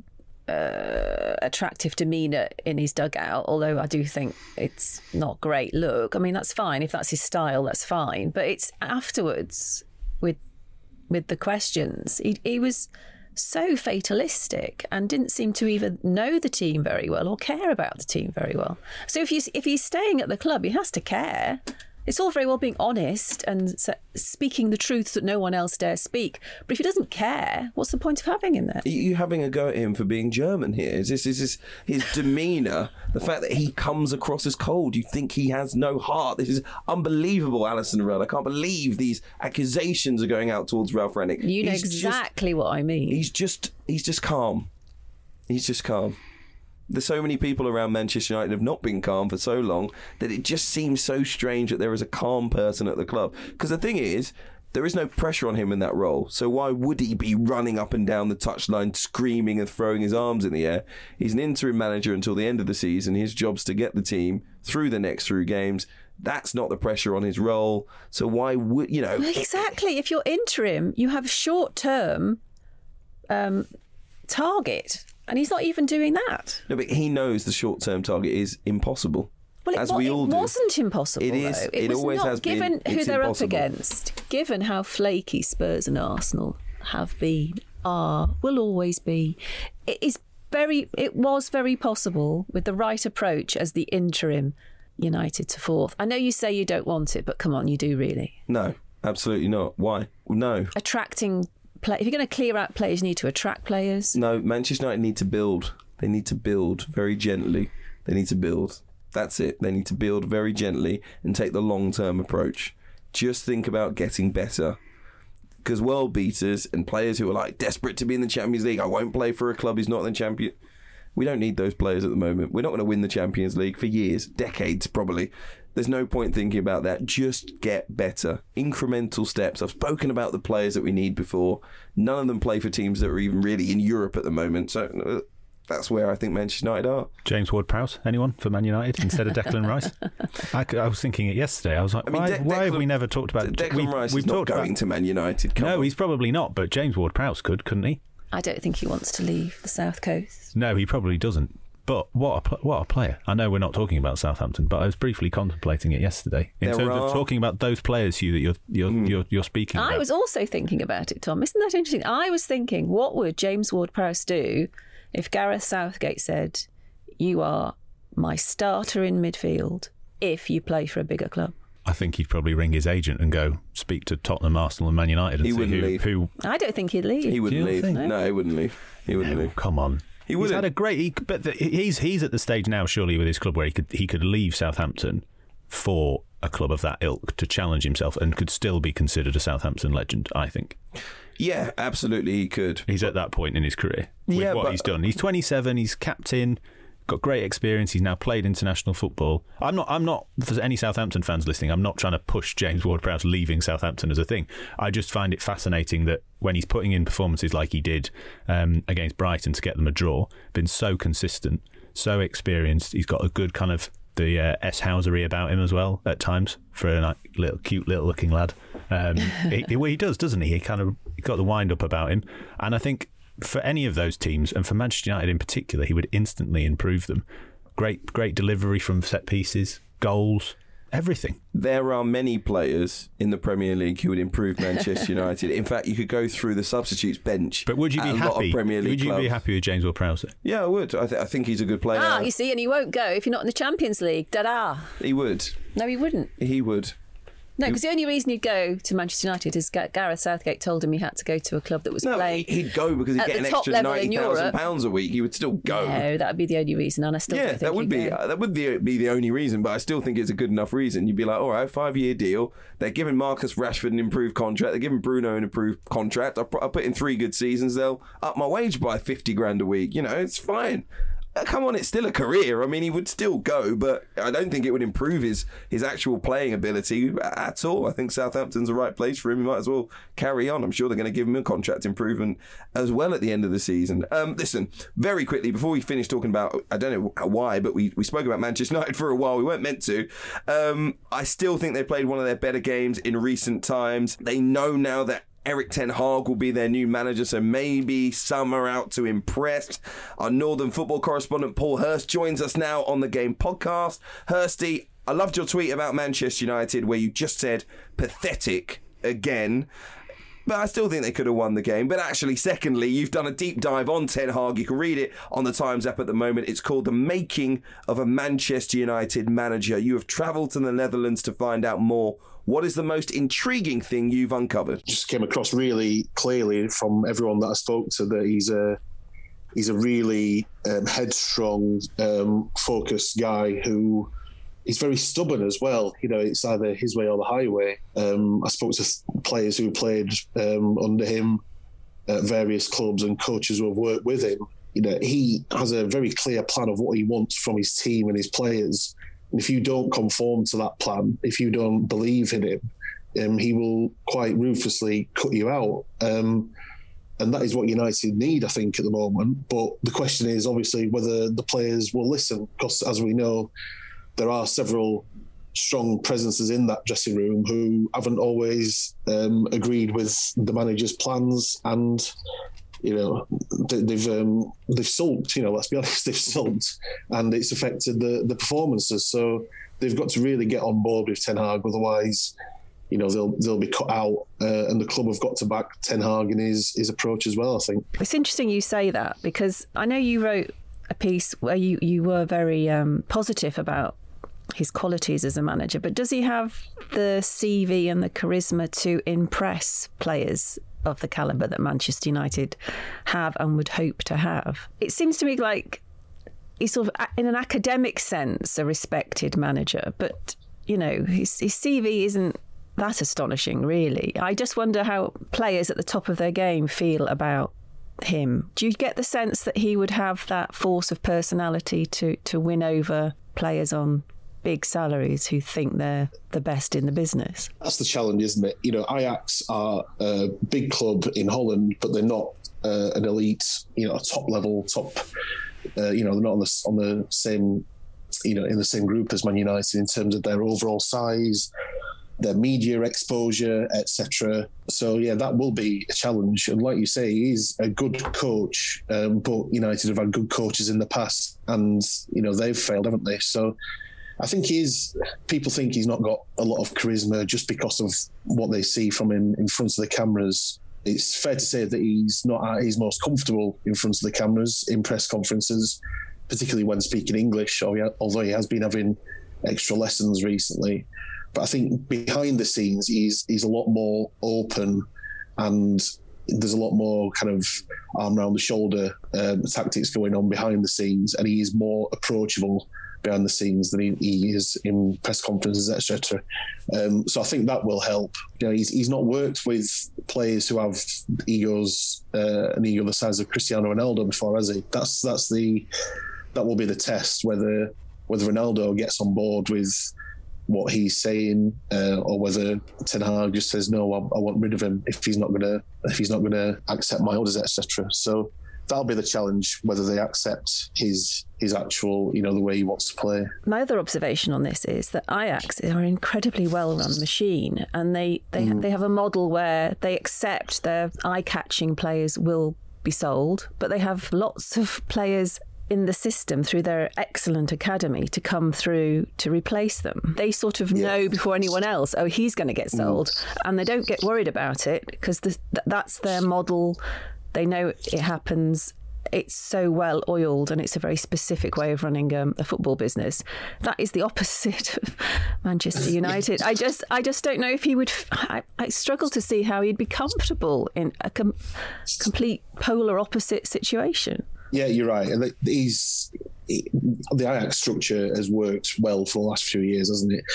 uh, attractive demeanour in his dugout. Although I do think it's not great look. I mean, that's fine if that's his style. That's fine. But it's afterwards with with the questions. He, he was so fatalistic and didn't seem to even know the team very well or care about the team very well. So if you if he's staying at the club, he has to care. It's all very well being honest and speaking the truths that no one else dares speak. But if he doesn't care, what's the point of having him there? Are you having a go at him for being German here? Is this, is this his demeanour, the fact that he comes across as cold? You think he has no heart? This is unbelievable, Alison Rudd. I can't believe these accusations are going out towards Ralph Rangnick. You know he's exactly just, what I mean. He's just, he's just calm. He's just calm. There's so many people around Manchester United have not been calm for so long that it just seems so strange that there is a calm person at the club. Because the thing is, there is no pressure on him in that role. So why would he be running up and down the touchline, screaming and throwing his arms in the air? He's an interim manager until the end of the season. His job's to get the team through the next three games. That's not the pressure on his role. So why would, you know... Exactly. If you're interim, you have short-term um, target. And he's not even doing that. No, but he knows the short-term target is impossible. Well, it, as we it all do. wasn't impossible, It is. though. It, It, was always not, has been. given who It's they're impossible. up against, given how flaky Spurs and Arsenal have been, are, will always be. It is very. It was very possible with the right approach as the interim United to fourth. I know you say you don't want it, but come on, you do really. No, absolutely not. Why? No. Attracting. Play, if you're going to clear out players, you need to attract players. No, Manchester United need to build. They need to build very gently. They need to build. That's it. They need to build very gently and take the long-term approach. Just think about getting better. Because world beaters and players who are like desperate to be in the Champions League, I won't play for a club who's not the champion. We don't need those players at the moment. We're not going to win the Champions League for years, decades probably. There's no point thinking about that. Just get better. Incremental steps. I've spoken about the players that we need before. None of them play for teams that are even really in Europe at the moment. So that's where I think Manchester United are. James Ward-Prowse, anyone for Man United instead of Declan Rice? I, I was thinking it yesterday. I was like, I mean, why, De- why Declan, have we never talked about... Declan we, Rice we've is not talked going about, to Man United. Come no, on. he's probably not, but James Ward-Prowse could, couldn't he? I don't think he wants to leave the South Coast. No, he probably doesn't. But what a pl- what a player. I know we're not talking about Southampton, but I was briefly contemplating it yesterday. In There terms are... of talking about those players, Hugh, that you're you're, mm. you're, you're speaking I about. was also thinking about it, Tom. Isn't that interesting? I was thinking, what would James Ward-Prowse do if Gareth Southgate said, you are my starter in midfield if you play for a bigger club? I think he'd probably ring his agent and go speak to Tottenham, Arsenal and Man United and he see wouldn't who, leave. who... I don't think he'd leave. He wouldn't leave. Think? No, he wouldn't leave. He wouldn't no, leave. Come on. He he's had a great... He, but the, he's he's at the stage now, surely, with his club where he could he could leave Southampton for a club of that ilk to challenge himself and could still be considered a Southampton legend, I think. Yeah, absolutely he could. He's at that point in his career with yeah, what but, he's done. He's twenty-seven, he's captain, got great experience. He's now played international football. I'm not, I'm not, for any Southampton fans listening, I'm not trying to push James Ward-Prowse leaving Southampton as a thing. I just find it fascinating that when he's putting in performances like he did um, against Brighton to get them a draw, been so consistent, so experienced. He's got a good kind of the uh, S-housery about him as well at times for a like, little cute little looking lad. Um, he, well, he does, doesn't he? He kind of got the wind up about him. And I think for any of those teams, and for Manchester United in particular, he would instantly improve them. Great, great delivery from set pieces, goals, everything. There are many players in the Premier League who would improve Manchester United. In fact, you could go through the substitutes bench. But would you be at a happy? lot of Premier League would you clubs. be happy with James Ward-Prowse? Yeah, I would. I, th- I think he's a good player. Ah, you see, and he won't go if you're not in the Champions League. Da-da. He would. No, he wouldn't. He would. No, because the only reason he'd go to Manchester United is Gareth Southgate told him he had to go to a club that was No, playing. he'd go because he'd at get the an top extra level in ninety thousand Europe. pounds a week. He would still go. No, that would be the only reason, and I still Yeah, don't think that would he'd be go. uh, that would be, be the only reason, but I still think it's a good enough reason. You'd be like, all right, five year deal. They're giving Marcus Rashford an improved contract. They're giving Bruno an improved contract. I put, I put in three good seasons. They'll up my wage by fifty grand a week. You know, it's fine. Uh, come on, it's still a career. I mean, he would still go, but I don't think it would improve his, his actual playing ability at all. I think Southampton's the right place for him. He might as well carry on. I'm sure they're going to give him a contract improvement as well at the end of the season. Um, listen, very quickly, before we finish talking about, I don't know why, but we, we spoke about Manchester United for a while. We weren't meant to. Um, I still think they played one of their better games in recent times. They know now that Erik ten Hag will be their new manager, so maybe some are out to impress. Our Northern football correspondent Paul Hurst joins us now on the Game podcast. Hursty, I loved your tweet about Manchester United where you just said pathetic again. But I still think they could have won the game. But actually, secondly, you've done a deep dive on Ten Hag. You can read it on the Times app at the moment. It's called The Making of a Manchester United Manager. You have travelled to the Netherlands to find out more. What is the most intriguing thing you've uncovered? Just came across really clearly from everyone that I spoke to that he's a he's a really um, headstrong, um, focused guy who he's very stubborn as well. You know, it's either his way or the highway. Um, I spoke to players who played um, under him at various clubs and coaches who have worked with him. You know, he has a very clear plan of what he wants from his team and his players. And if you don't conform to that plan, if you don't believe in him, um, he will quite ruthlessly cut you out. Um, and that is what United need, I think, at the moment. But the question is obviously whether the players will listen, because as we know, there are several strong presences in that dressing room who haven't always um, agreed with the manager's plans, and you know they, they've um, they've sulked. You know, let's be honest, they've sulked, and it's affected the the performances. So they've got to really get on board with Ten Hag, otherwise, you know, they'll they'll be cut out. Uh, and the club have got to back Ten Hag in his his approach as well, I think. It's interesting you say that, because I know you wrote a piece where you you were very um, positive about his qualities as a manager, but does he have the C V and the charisma to impress players of the calibre that Manchester United have and would hope to have? It seems to me like he's sort of, in an academic sense, a respected manager, but, you know, his, his C V isn't that astonishing, really. I just wonder how players at the top of their game feel about him. Do you get the sense that he would have that force of personality to, to win over players on big salaries who think they're the best in the business? That's the challenge, isn't it? You know, Ajax are a big club in Holland, but they're not uh, an elite, you know, a top level, top, uh, you know, they're not on the, on the same, you know, in the same group as Man United in terms of their overall size, their media exposure, et cetera. So, yeah, that will be a challenge. And like you say, he's a good coach, um, but United have had good coaches in the past and, you know, they've failed, haven't they? So I think he is, people think he's not got a lot of charisma just because of what they see from him in front of the cameras. It's fair to say that he's not at his most comfortable in front of the cameras in press conferences, particularly when speaking English, although he has been having extra lessons recently. But I think behind the scenes, he's he's a lot more open, and there's a lot more kind of arm around the shoulder um, tactics going on behind the scenes, and he is more approachable behind the scenes than he, he is in press conferences, et cetera. Um, so I think that will help. You know, he's he's not worked with players who have egos, uh, an ego the size of Cristiano Ronaldo before, has he? That's that's the that will be the test, whether whether Ronaldo gets on board with what he's saying, uh, or whether Ten Hag just says no, I, I want rid of him if he's not gonna if he's not gonna accept my orders, et cetera. So that'll be the challenge, whether they accept his his actual, you know, the way he wants to play. My other observation on this is that Ajax are an incredibly well-run machine, and they they, mm. they have a model where they accept their eye-catching players will be sold, but they have lots of players in the system through their excellent academy to come through to replace them. They sort of yeah. know before anyone else, oh, he's going to get sold, mm. and they don't get worried about it because th- that's their model. They know it happens. It's so well oiled, and it's a very specific way of running um, a football business. That is the opposite of Manchester United. I just, I just don't know if he would. I, I struggle to see how he'd be comfortable in a com- complete polar opposite situation. Yeah, you're right. And he's he, the Ajax structure has worked well for the last few years, hasn't it?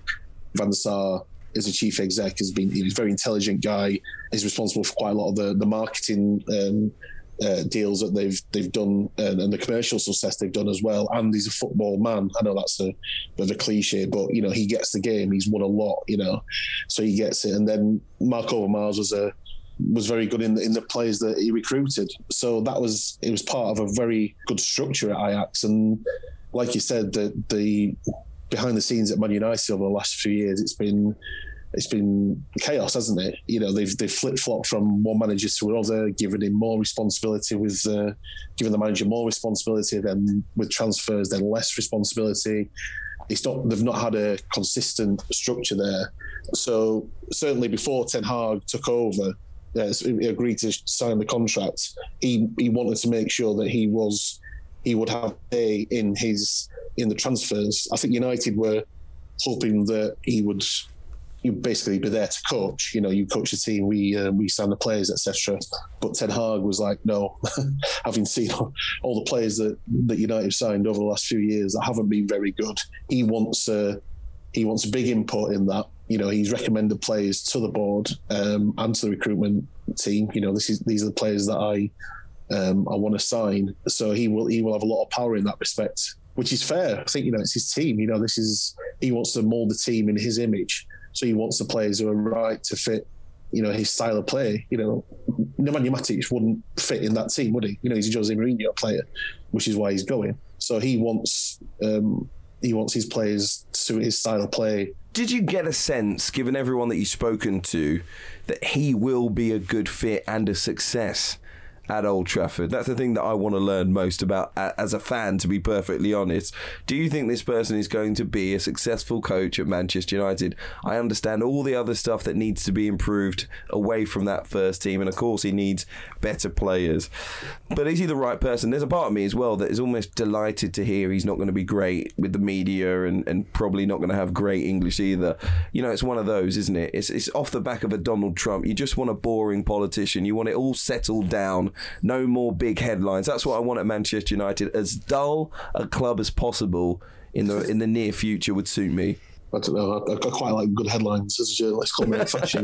Van der Sar, as a chief exec, has been he's a very intelligent guy. He's responsible for quite a lot of the the marketing um, uh, deals that they've they've done, and, and the commercial success they've done as well. And he's a football man. I know that's a bit of a cliche, but you know he gets the game. He's won a lot, you know, so he gets it. And then Marco Overmars was a was very good in the, in the players that he recruited. So that was it was part of a very good structure at Ajax. And like you said, the the behind the scenes at Man United over the last few years, it's been it's been chaos, hasn't it? You know, they've they've flip flopped from one manager to another, giving him more responsibility with uh, giving the manager more responsibility, then with transfers, then less responsibility. It's not they've not had a consistent structure there. So certainly before Ten Hag took over, yes, he agreed to sign the contract. He he wanted to make sure that he was he would have a in his in the transfers. I think United were hoping that he would you basically be there to coach. You know, you coach the team, we uh, we sign the players, et cetera. But Ten Hag was like, no, having seen all the players that, that United have signed over the last few years that haven't been very good, he wants uh, he wants a big input in that. You know, he's recommended players to the board um, and to the recruitment team. You know, this is these are the players that I um, I want to sign. So he will he will have a lot of power in that respect, which is fair. I think, you know, it's his team. You know, this is he wants to mould the team in his image. So he wants the players who are right to fit, you know, his style of play. You know, Nemanja Matic wouldn't fit in that team, would he? You know, he's a Jose Mourinho player, which is why he's going. So he wants um, he wants his players to suit his style of play. Did you get a sense, given everyone that you've spoken to, that he will be a good fit and a success at Old Trafford? That's the thing that I want to learn most about as a fan, to be perfectly honest. Do you think this person is going to be a successful coach at Manchester United? I understand all the other stuff that needs to be improved away from that first team, and of course he needs better players. But is he the right person? There's a part of me as well that is almost delighted to hear he's not going to be great with the media and, and probably not going to have great English either. You know, it's one of those, isn't it? It's, it's off the back of a Donald Trump. You just want a boring politician. You want it all settled down. No more big headlines. That's what I want at Manchester United. As dull a club as possible in the in the near future would suit me. I don't know. I, I quite like good headlines as a journalist, call me a fashion.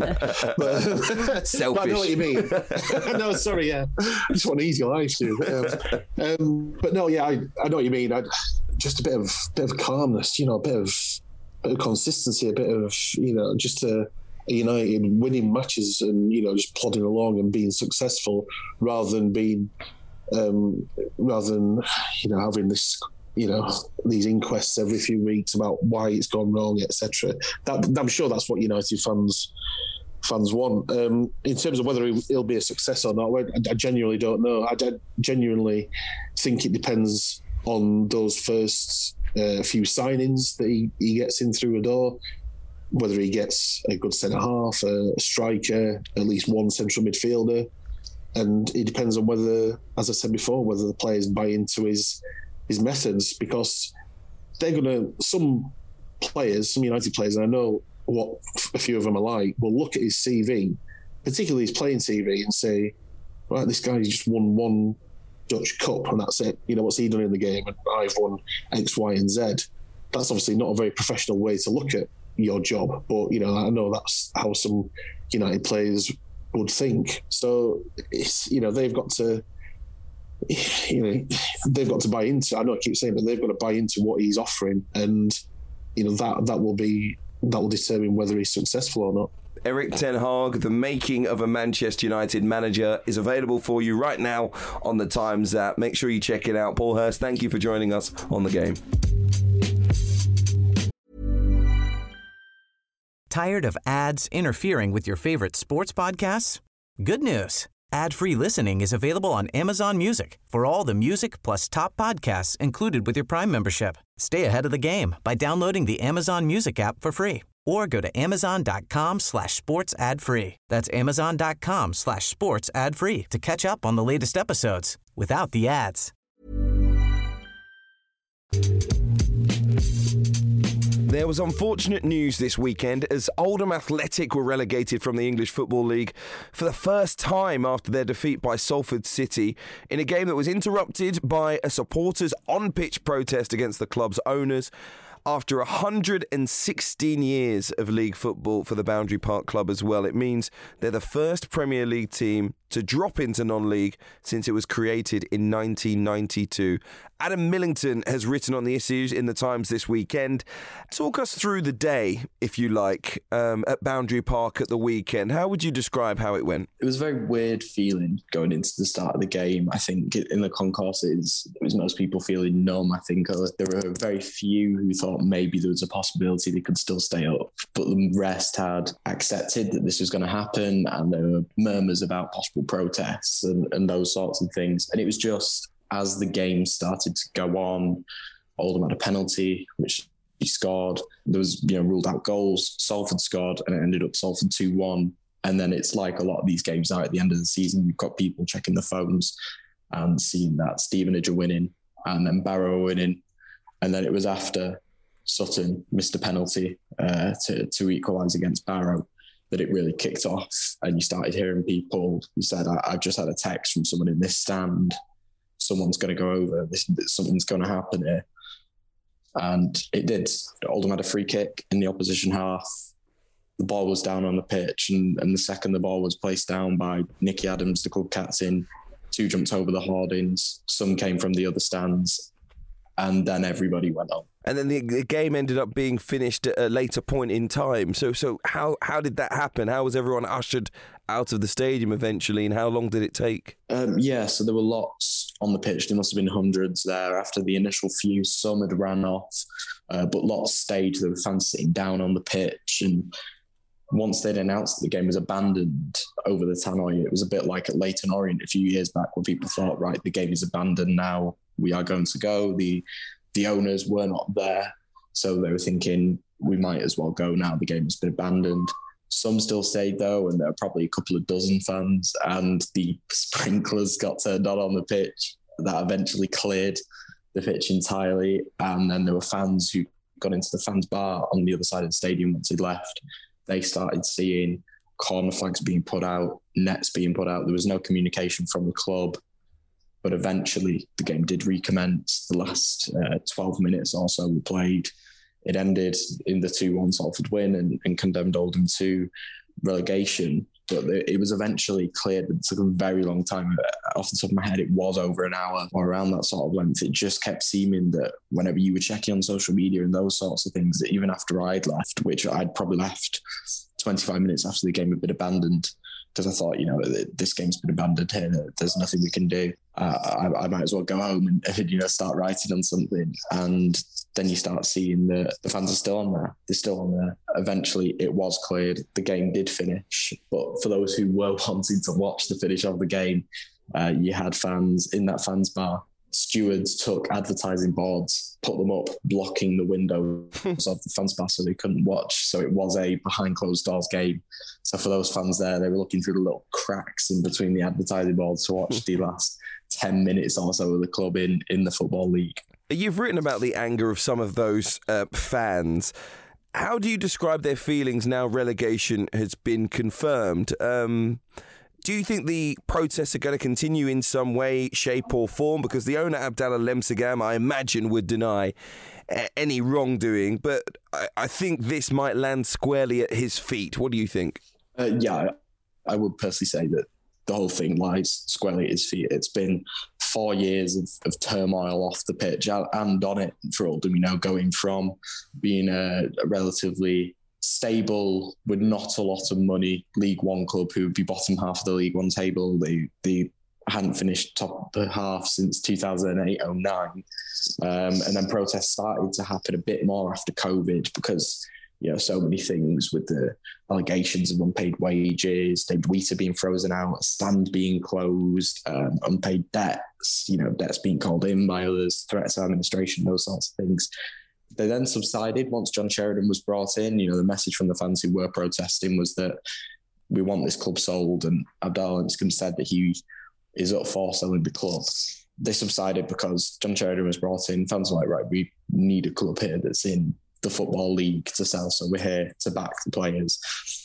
But, Selfish. But I know what you mean. No, sorry, yeah. I just want an easy life too. Um, um, but no, yeah, I, I know what you mean. I, just a bit of bit of calmness, you know, a bit of bit of consistency, a bit of, you know, just a. United winning matches and, you know, just plodding along and being successful rather than being um, rather than, you know, having this, you know, these inquests every few weeks about why it's gone wrong, et cetera. That, I'm sure that's what United fans fans want. Um, in terms of whether he'll be a success or not, I, I genuinely don't know. I, I genuinely think it depends on those first uh, few signings that he, he gets in through a door. Whether he gets a good centre-half, a striker, at least one central midfielder. And it depends on whether, as I said before, whether the players buy into his his methods, because they're going to, some players, some United players, and I know what a few of them are like, will look at his C V, particularly his playing C V, and say, right, this guy just won one Dutch Cup and that's it. You know, what's he done in the game? And I've won X, Y and Z. That's obviously not a very professional way to look at your job, but you know, I know that's how some United players would think. So it's, you know, they've got to, you know, they've got to buy into. I know I keep saying, but they've got to buy into what he's offering, and you know that that will be that will determine whether he's successful or not. Erik ten Hag, the making of a Manchester United manager, is available for you right now on the Times app. Make sure you check it out. Paul Hurst, thank you for joining us on The Game. Tired of ads interfering with your favorite sports podcasts? Good news. Ad-free listening is available on Amazon Music for all the music plus top podcasts included with your Prime membership. Stay ahead of the game by downloading the Amazon Music app for free or go to amazon.com slash sports ad free. That's amazon.com slash sports ad free to catch up on the latest episodes without the ads. There was unfortunate news this weekend as Oldham Athletic were relegated from the English Football League for the first time after their defeat by Salford City in a game that was interrupted by a supporters' on-pitch protest against the club's owners. After one hundred sixteen years of league football for the Boundary Park Club as well, it means they're the first Premier League team to drop into non-league since it was created in nineteen ninety-two. Adam Millington has written on the issues in the Times this weekend. Talk us through the day, if you like, um, at Boundary Park at the weekend. How would you describe how it went? It was a very weird feeling going into the start of the game. I think in the concourses, it was most people feeling numb. I think there were very few who thought maybe there was a possibility they could still stay up, but the rest had accepted that this was going to happen, and there were murmurs about possible protests and, and those sorts of things. And it was just, as the game started to go on, Oldham had a penalty, which he scored. There was, you know, ruled out goals. Salford scored, and it ended up Salford two one. And then it's like a lot of these games now at the end of the season, you've got people checking the phones and seeing that Stevenage are winning and then Barrow are winning. And then it was after Sutton missed a penalty uh, to, to equalise against Barrow that it really kicked off. And you started hearing people who said, I, I've just had a text from someone in this stand. Someone's going to go over. This, something's going to happen here. And it did. Oldham had a free kick in the opposition half. The ball was down on the pitch. And, and the second the ball was placed down by Nicky Adams, the club captain, two jumped over the hoardings. Some came from the other stands. And then everybody went on. And then the, the game ended up being finished at a later point in time. So so how, how did that happen? How was everyone ushered out of the stadium eventually, and how long did it take? Um, yeah, so there were lots on the pitch. There must have been hundreds there after the initial few. Some had ran off, uh, but lots stayed. There were fans sitting down on the pitch. And once they'd announced that the game was abandoned over the tannoy, it was a bit like at Leyton Orient a few years back, where people thought, right, the game is abandoned now. We are going to go. The the owners were not there. So they were thinking, we might as well go now. The game has been abandoned. Some still stayed though, and there were probably a couple of dozen fans, and the sprinklers got turned on on the pitch. That eventually cleared the pitch entirely. And then there were fans who got into the fans bar on the other side of the stadium once they'd left. They started seeing corner flags being put out, nets being put out. There was no communication from the club. But eventually the game did recommence. The last uh, twelve minutes or so we played. It ended in the two one Salford win and, and condemned Oldham to relegation. But it was eventually cleared. It took a very long time. Off the top of my head, it was over an hour or around that sort of length. It just kept seeming that whenever you were checking on social media and those sorts of things, that even after I'd left, which I'd probably left twenty-five minutes after the game had been abandoned, because I thought, you know, this game's been abandoned here. There's nothing we can do. Uh, I, I might as well go home and, and, you know, start writing on something. And then you start seeing that the fans are still on there. They're still on there. Eventually, it was cleared. The game did finish. But for those who were wanting to watch the finish of the game, uh, you had fans in that fans bar. Stewards took advertising boards, put them up, blocking the windows of the fans bar so they couldn't watch. So it was a behind closed doors game. So for those fans there, they were looking through the little cracks in between the advertising boards to watch the last ten minutes or so of the club in, in the Football League. You've written about the anger of some of those uh, fans. How do you describe their feelings now relegation has been confirmed? Um, do you think the protests are going to continue in some way, shape or form? Because the owner, Abdallah Lemsagam, I imagine would deny any wrongdoing, but I, I think this might land squarely at his feet. What do you think? Uh, yeah, I would personally say that the whole thing lies squarely at his feet. It's been four years of, of turmoil off the pitch and on it for Oldham, you know, going from being a, a relatively stable with not a lot of money League One club who would be bottom half of the League One table. They they hadn't finished top half since two thousand eight oh nine. Um, and then protests started to happen a bit more after COVID because, you know, so many things with the allegations of unpaid wages, David Wheater being frozen out, a stand being closed, um, unpaid debts, you know, debts being called in by others, threats of administration, those sorts of things. They then subsided once John Sheridan was brought in. You know, the message from the fans who were protesting was that we want this club sold, and Abdallah Limpscombe said that he is up for selling the club. They subsided because John Sheridan was brought in. Fans were like, right, we need a club here that's in the Football League to sell, so we're here to back the players.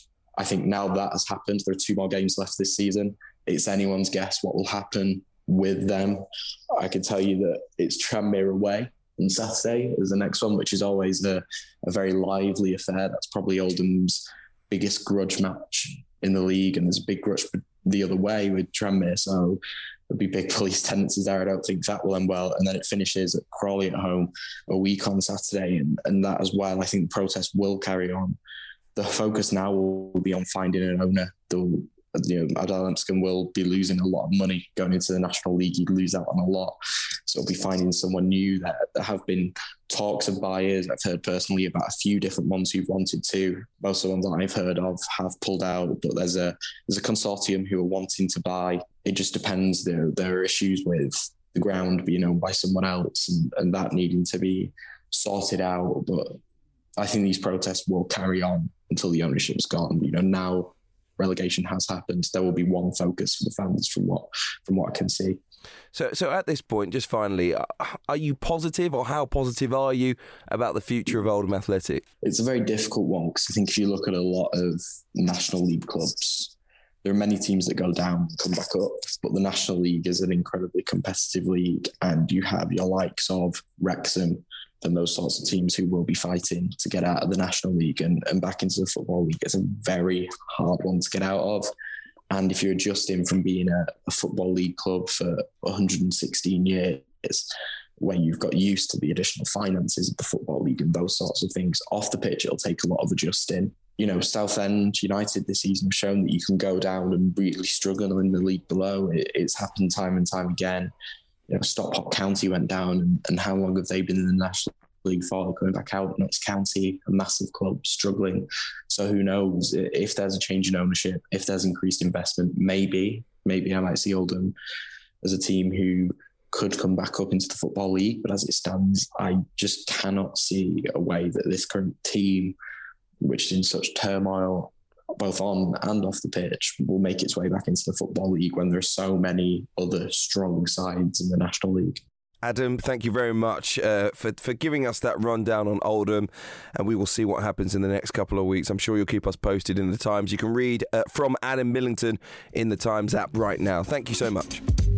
I think now that has happened, there are two more games left this season. It's anyone's guess what will happen with them. I can tell you that it's Tranmere away on Saturday as the next one, which is always a, a very lively affair. That's probably Oldham's biggest grudge match in the league, and there's a big grudge the other way with Tranmere, so there'll be big police tendencies there. I don't think that will end well. And then it finishes at Crawley at home a week on Saturday, and, and that as well, I think the protest will carry on. The focus now will be on finding an owner. The, you know, Abdallah Limpscombe will be losing a lot of money going into the National League. He'd lose out on a lot. So it'll be finding someone new. There, there have been talks of buyers. I've heard personally about a few different ones who've wanted to. Most of the ones that I've heard of have pulled out, but there's a there's a consortium who are wanting to buy. It just depends. There, there are issues with the ground being owned by someone else and, and that needing to be sorted out. But I think these protests will carry on until the ownership's gone. You know, now relegation has happened. There will be one focus for the fans from what from what I can see. So, so at this point, just finally, are you positive, or how positive are you about the future of Oldham Athletic? It's a very difficult one because I think if you look at a lot of National League clubs, there are many teams that go down and come back up, but the National League is an incredibly competitive league, and you have your likes of Wrexham and those sorts of teams who will be fighting to get out of the National League and, and back into the Football League. It's a very hard one to get out of. And if you're adjusting from being a, a Football League club for one hundred sixteen years, where you've got used to the additional finances of the Football League and those sorts of things, off the pitch, it'll take a lot of adjusting. You know, Southend United this season have shown that you can go down and really struggle in the league below. It, it's happened time and time again. You know, Stockport County went down, and, and how long have they been in the National League for? Going back out, Notts County, a massive club, struggling. So who knows if there's a change in ownership, if there's increased investment, maybe, maybe I might see Oldham as a team who could come back up into the Football League. But as it stands, I just cannot see a way that this current team, which is in such turmoil, both on and off the pitch, will make its way back into the Football League when there are so many other strong sides in the National League. Adam, thank you very much uh, for, for giving us that rundown on Oldham, and we will see what happens in the next couple of weeks. I'm sure you'll keep us posted in the Times. You can read uh, from Adam Millington in the Times app right now. Thank you so much.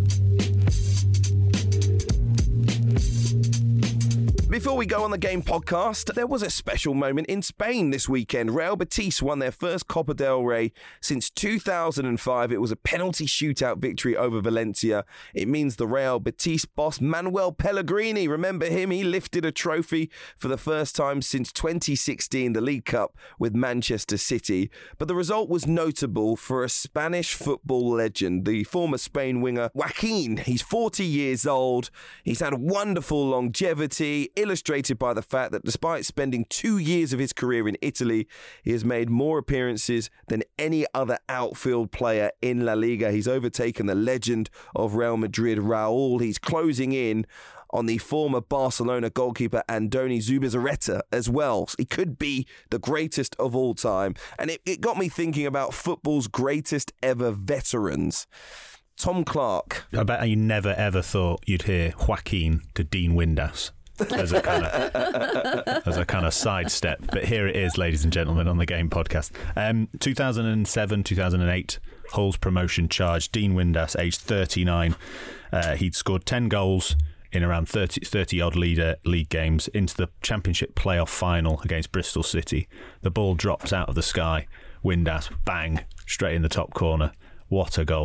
Before we go on the Game podcast, there was a special moment in Spain this weekend. Real Betis won their first Copa del Rey since two thousand five. It was a penalty shootout victory over Valencia. It means the Real Betis boss Manuel Pellegrini, remember him? He lifted a trophy for the first time since twenty sixteen, the League Cup with Manchester City. But the result was notable for a Spanish football legend, the former Spain winger Joaquin. He's forty years old. He's had wonderful longevity, illustrated by the fact that despite spending two years of his career in Italy, he has made more appearances than any other outfield player in La Liga. He's overtaken the legend of Real Madrid, Raúl. He's closing in on the former Barcelona goalkeeper Andoni Zubizarreta as well. He could be the greatest of all time. And it, it got me thinking about football's greatest ever veterans. Tom Clark. I bet you never ever thought you'd hear Joaquin to Dean Windass as a kind of as a kind of sidestep, but here it is, ladies and gentlemen, on the Game podcast. Um, two thousand seven, two thousand eight, Hull's promotion charge. Dean Windass, aged thirty-nine, uh, he'd scored ten goals in around thirty, thirty odd leader league games into the Championship playoff final against Bristol City. The ball drops out of the sky. Windass, bang, straight in the top corner. What a goal.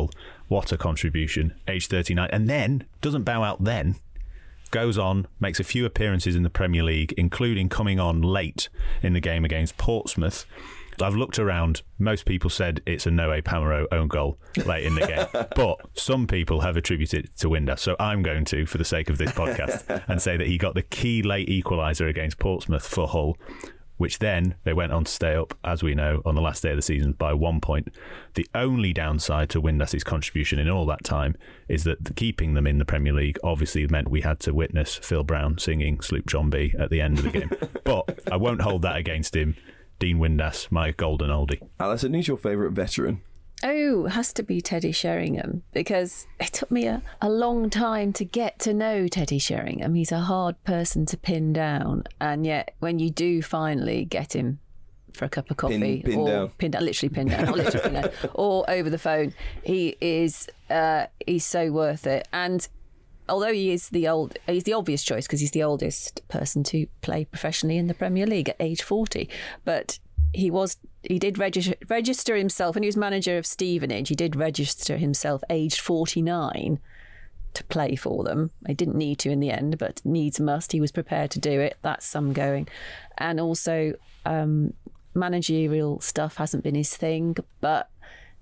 What a contribution. Age thirty-nine. And then, doesn't bow out then, goes on, makes a few appearances in the Premier League, including coming on late in the game against Portsmouth. I've looked around. Most people said it's a Noé Pamarot own goal late in the game. But some people have attributed it to Windass. So I'm going to, for the sake of this podcast, and say that he got the key late equaliser against Portsmouth for Hull, which then they went on to stay up, as we know, on the last day of the season by one point. The only downside to Windass's contribution in all that time is that the keeping them in the Premier League obviously meant we had to witness Phil Brown singing Sloop John B at the end of the game. But I won't hold that against him. Dean Windass, my golden oldie. Alison, who's your favourite veteran? Oh, it has to be Teddy Sheringham, because it took me a, a long time to get to know Teddy Sheringham. He's a hard person to pin down, and yet when you do finally get him for a cup of coffee, pin, pin or down. Pin, literally pinned down, not literally pinned down, or over the phone, he is uh, he's so worth it. And although he is the old, he's the obvious choice because he's the oldest person to play professionally in the Premier League at age forty, but he was he did register register himself when he was manager of Stevenage. He did register himself aged forty-nine to play for them. He didn't need to in the end, but needs must. He was prepared to do it. That's some going, and also um, managerial stuff hasn't been his thing, but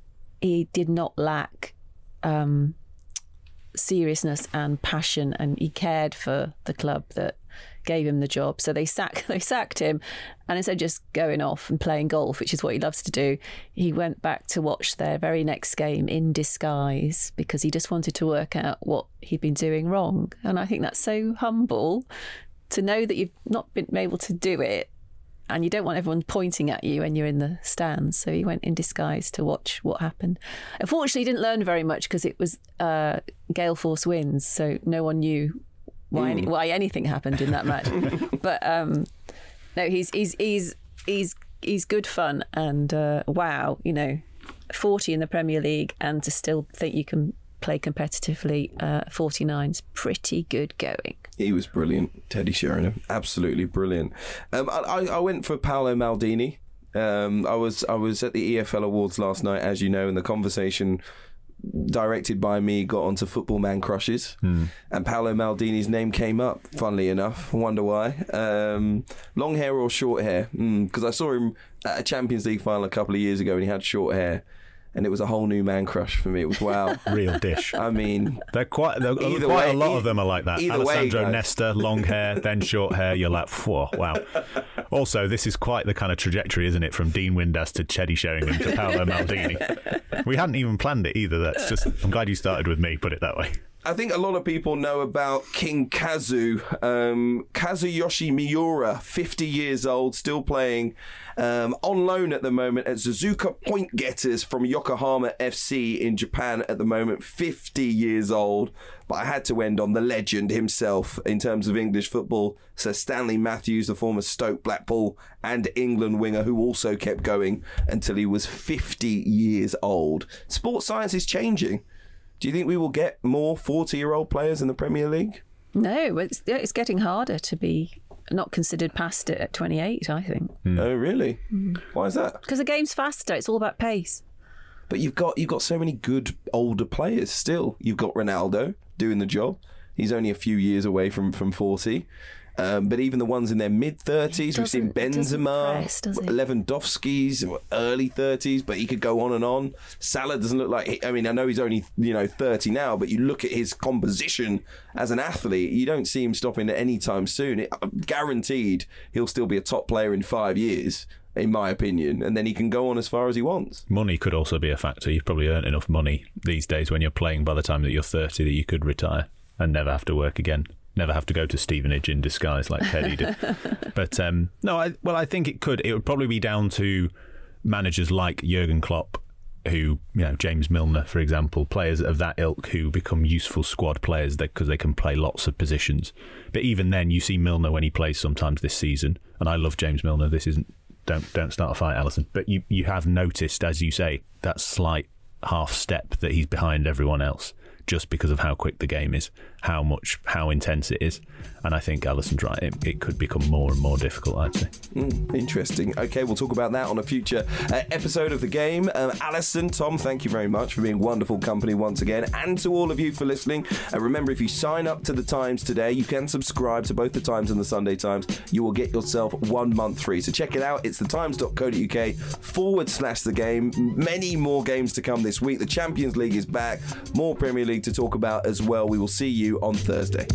he did not lack Um, seriousness and passion, and he cared for the club that gave him the job. So they sack they sacked him, and instead of just going off and playing golf, which is what he loves to do, he went back to watch their very next game in disguise because he just wanted to work out what he'd been doing wrong. And I think that's so humble to know that you've not been able to do it, and you don't want everyone pointing at you when you're in the stands. So he went in disguise to watch what happened. Unfortunately, he didn't learn very much because it was uh, Gale Force winds, so no one knew why any, why anything happened in that match. But um, no, he's he's he's he's he's good fun, and uh, wow, you know, forty in the Premier League, and to still think you can play competitively, uh, forty-nine's pretty good going. He was brilliant, Teddy Sheringham, absolutely brilliant. Um, I, I went for Paolo Maldini. Um, I was I was at the E F L Awards last night, as you know, and the conversation directed by me got onto football man crushes, mm. and Paolo Maldini's name came up, funnily enough. I wonder why. Um, long hair or short hair? Because mm, I saw him at a Champions League final a couple of years ago and he had short hair. And it was a whole new man crush for me. It was wow. Real dish. I mean, they're quite. They're quite way, a lot e- of them are like that. Alessandro way, Nesta, long hair, then short hair. You're like, whoa, wow. Also, this is quite the kind of trajectory, isn't it? From Dean Windass to Teddy Sheringham to Paolo Maldini. We hadn't even planned it either. That's just. I'm glad you started with me. Put it that way. I think a lot of people know about King Kazu, um, Kazuyoshi Miura, fifty years old, still playing um, on loan at the moment at Suzuka Point Getters from Yokohama F C in Japan at the moment, fifty years old. But I had to end on the legend himself in terms of English football, Sir Stanley Matthews, the former Stoke, Blackpool and England winger who also kept going until he was fifty years old. Sports science is changing. Do you think we will get more forty-year-old players in the Premier League? No, it's it's getting harder to be not considered past it at twenty-eight, I think. Mm. Oh, really? Mm. Why is that? Because the game's faster. It's all about pace. But you've got you've got so many good older players still. You've got Ronaldo doing the job. He's only a few years away from, from forty. Um, but even the ones in their mid-thirties, we've seen Benzema, press, Lewandowski's early thirties, but he could go on and on. Salah doesn't look like... He, I mean, I know he's only, you know, thirty now, but you look at his composition as an athlete, you don't see him stopping at any time soon. It, guaranteed he'll still be a top player in five years, in my opinion, and then he can go on as far as he wants. Money could also be a factor. You've probably earned enough money these days when you're playing by the time that you're thirty that you could retire and never have to work again. Never have to go to Stevenage in disguise like Teddy did. But um, no, I, well, I think it could. It would probably be down to managers like Jurgen Klopp, who, you know, James Milner, for example, players of that ilk who become useful squad players because they can play lots of positions. But even then, you see Milner when he plays sometimes this season, and I love James Milner. This isn't don't don't start a fight, Alison. But you you have noticed, as you say, that slight half step that he's behind everyone else, just because of how quick the game is. how much, how intense it is. And I think Alison's right. It, it could become more and more difficult, I'd say. Mm, interesting. Okay, we'll talk about that on a future uh, episode of the game. Um, Alison, Tom, thank you very much for being wonderful company once again, and to all of you for listening. Uh, remember, if you sign up to the Times today, you can subscribe to both the Times and the Sunday Times. You will get yourself one month free. So check it out. It's thetimes.co.uk forward slash the game. Many more games to come this week. The Champions League is back. More Premier League to talk about as well. We will see you on Thursday.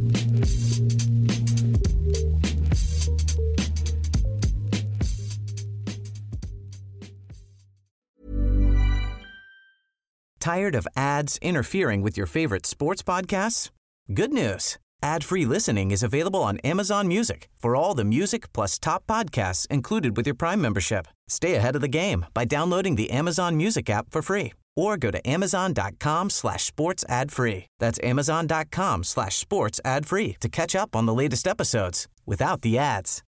Tired of ads interfering with your favorite sports podcasts? Good news. Ad-free listening is available on Amazon Music for all the music plus top podcasts included with your Prime membership. Stay ahead of the game by downloading the Amazon Music app for free or go to amazon.com slash sports ad free. That's amazon.com slash sports ad free to catch up on the latest episodes without the ads.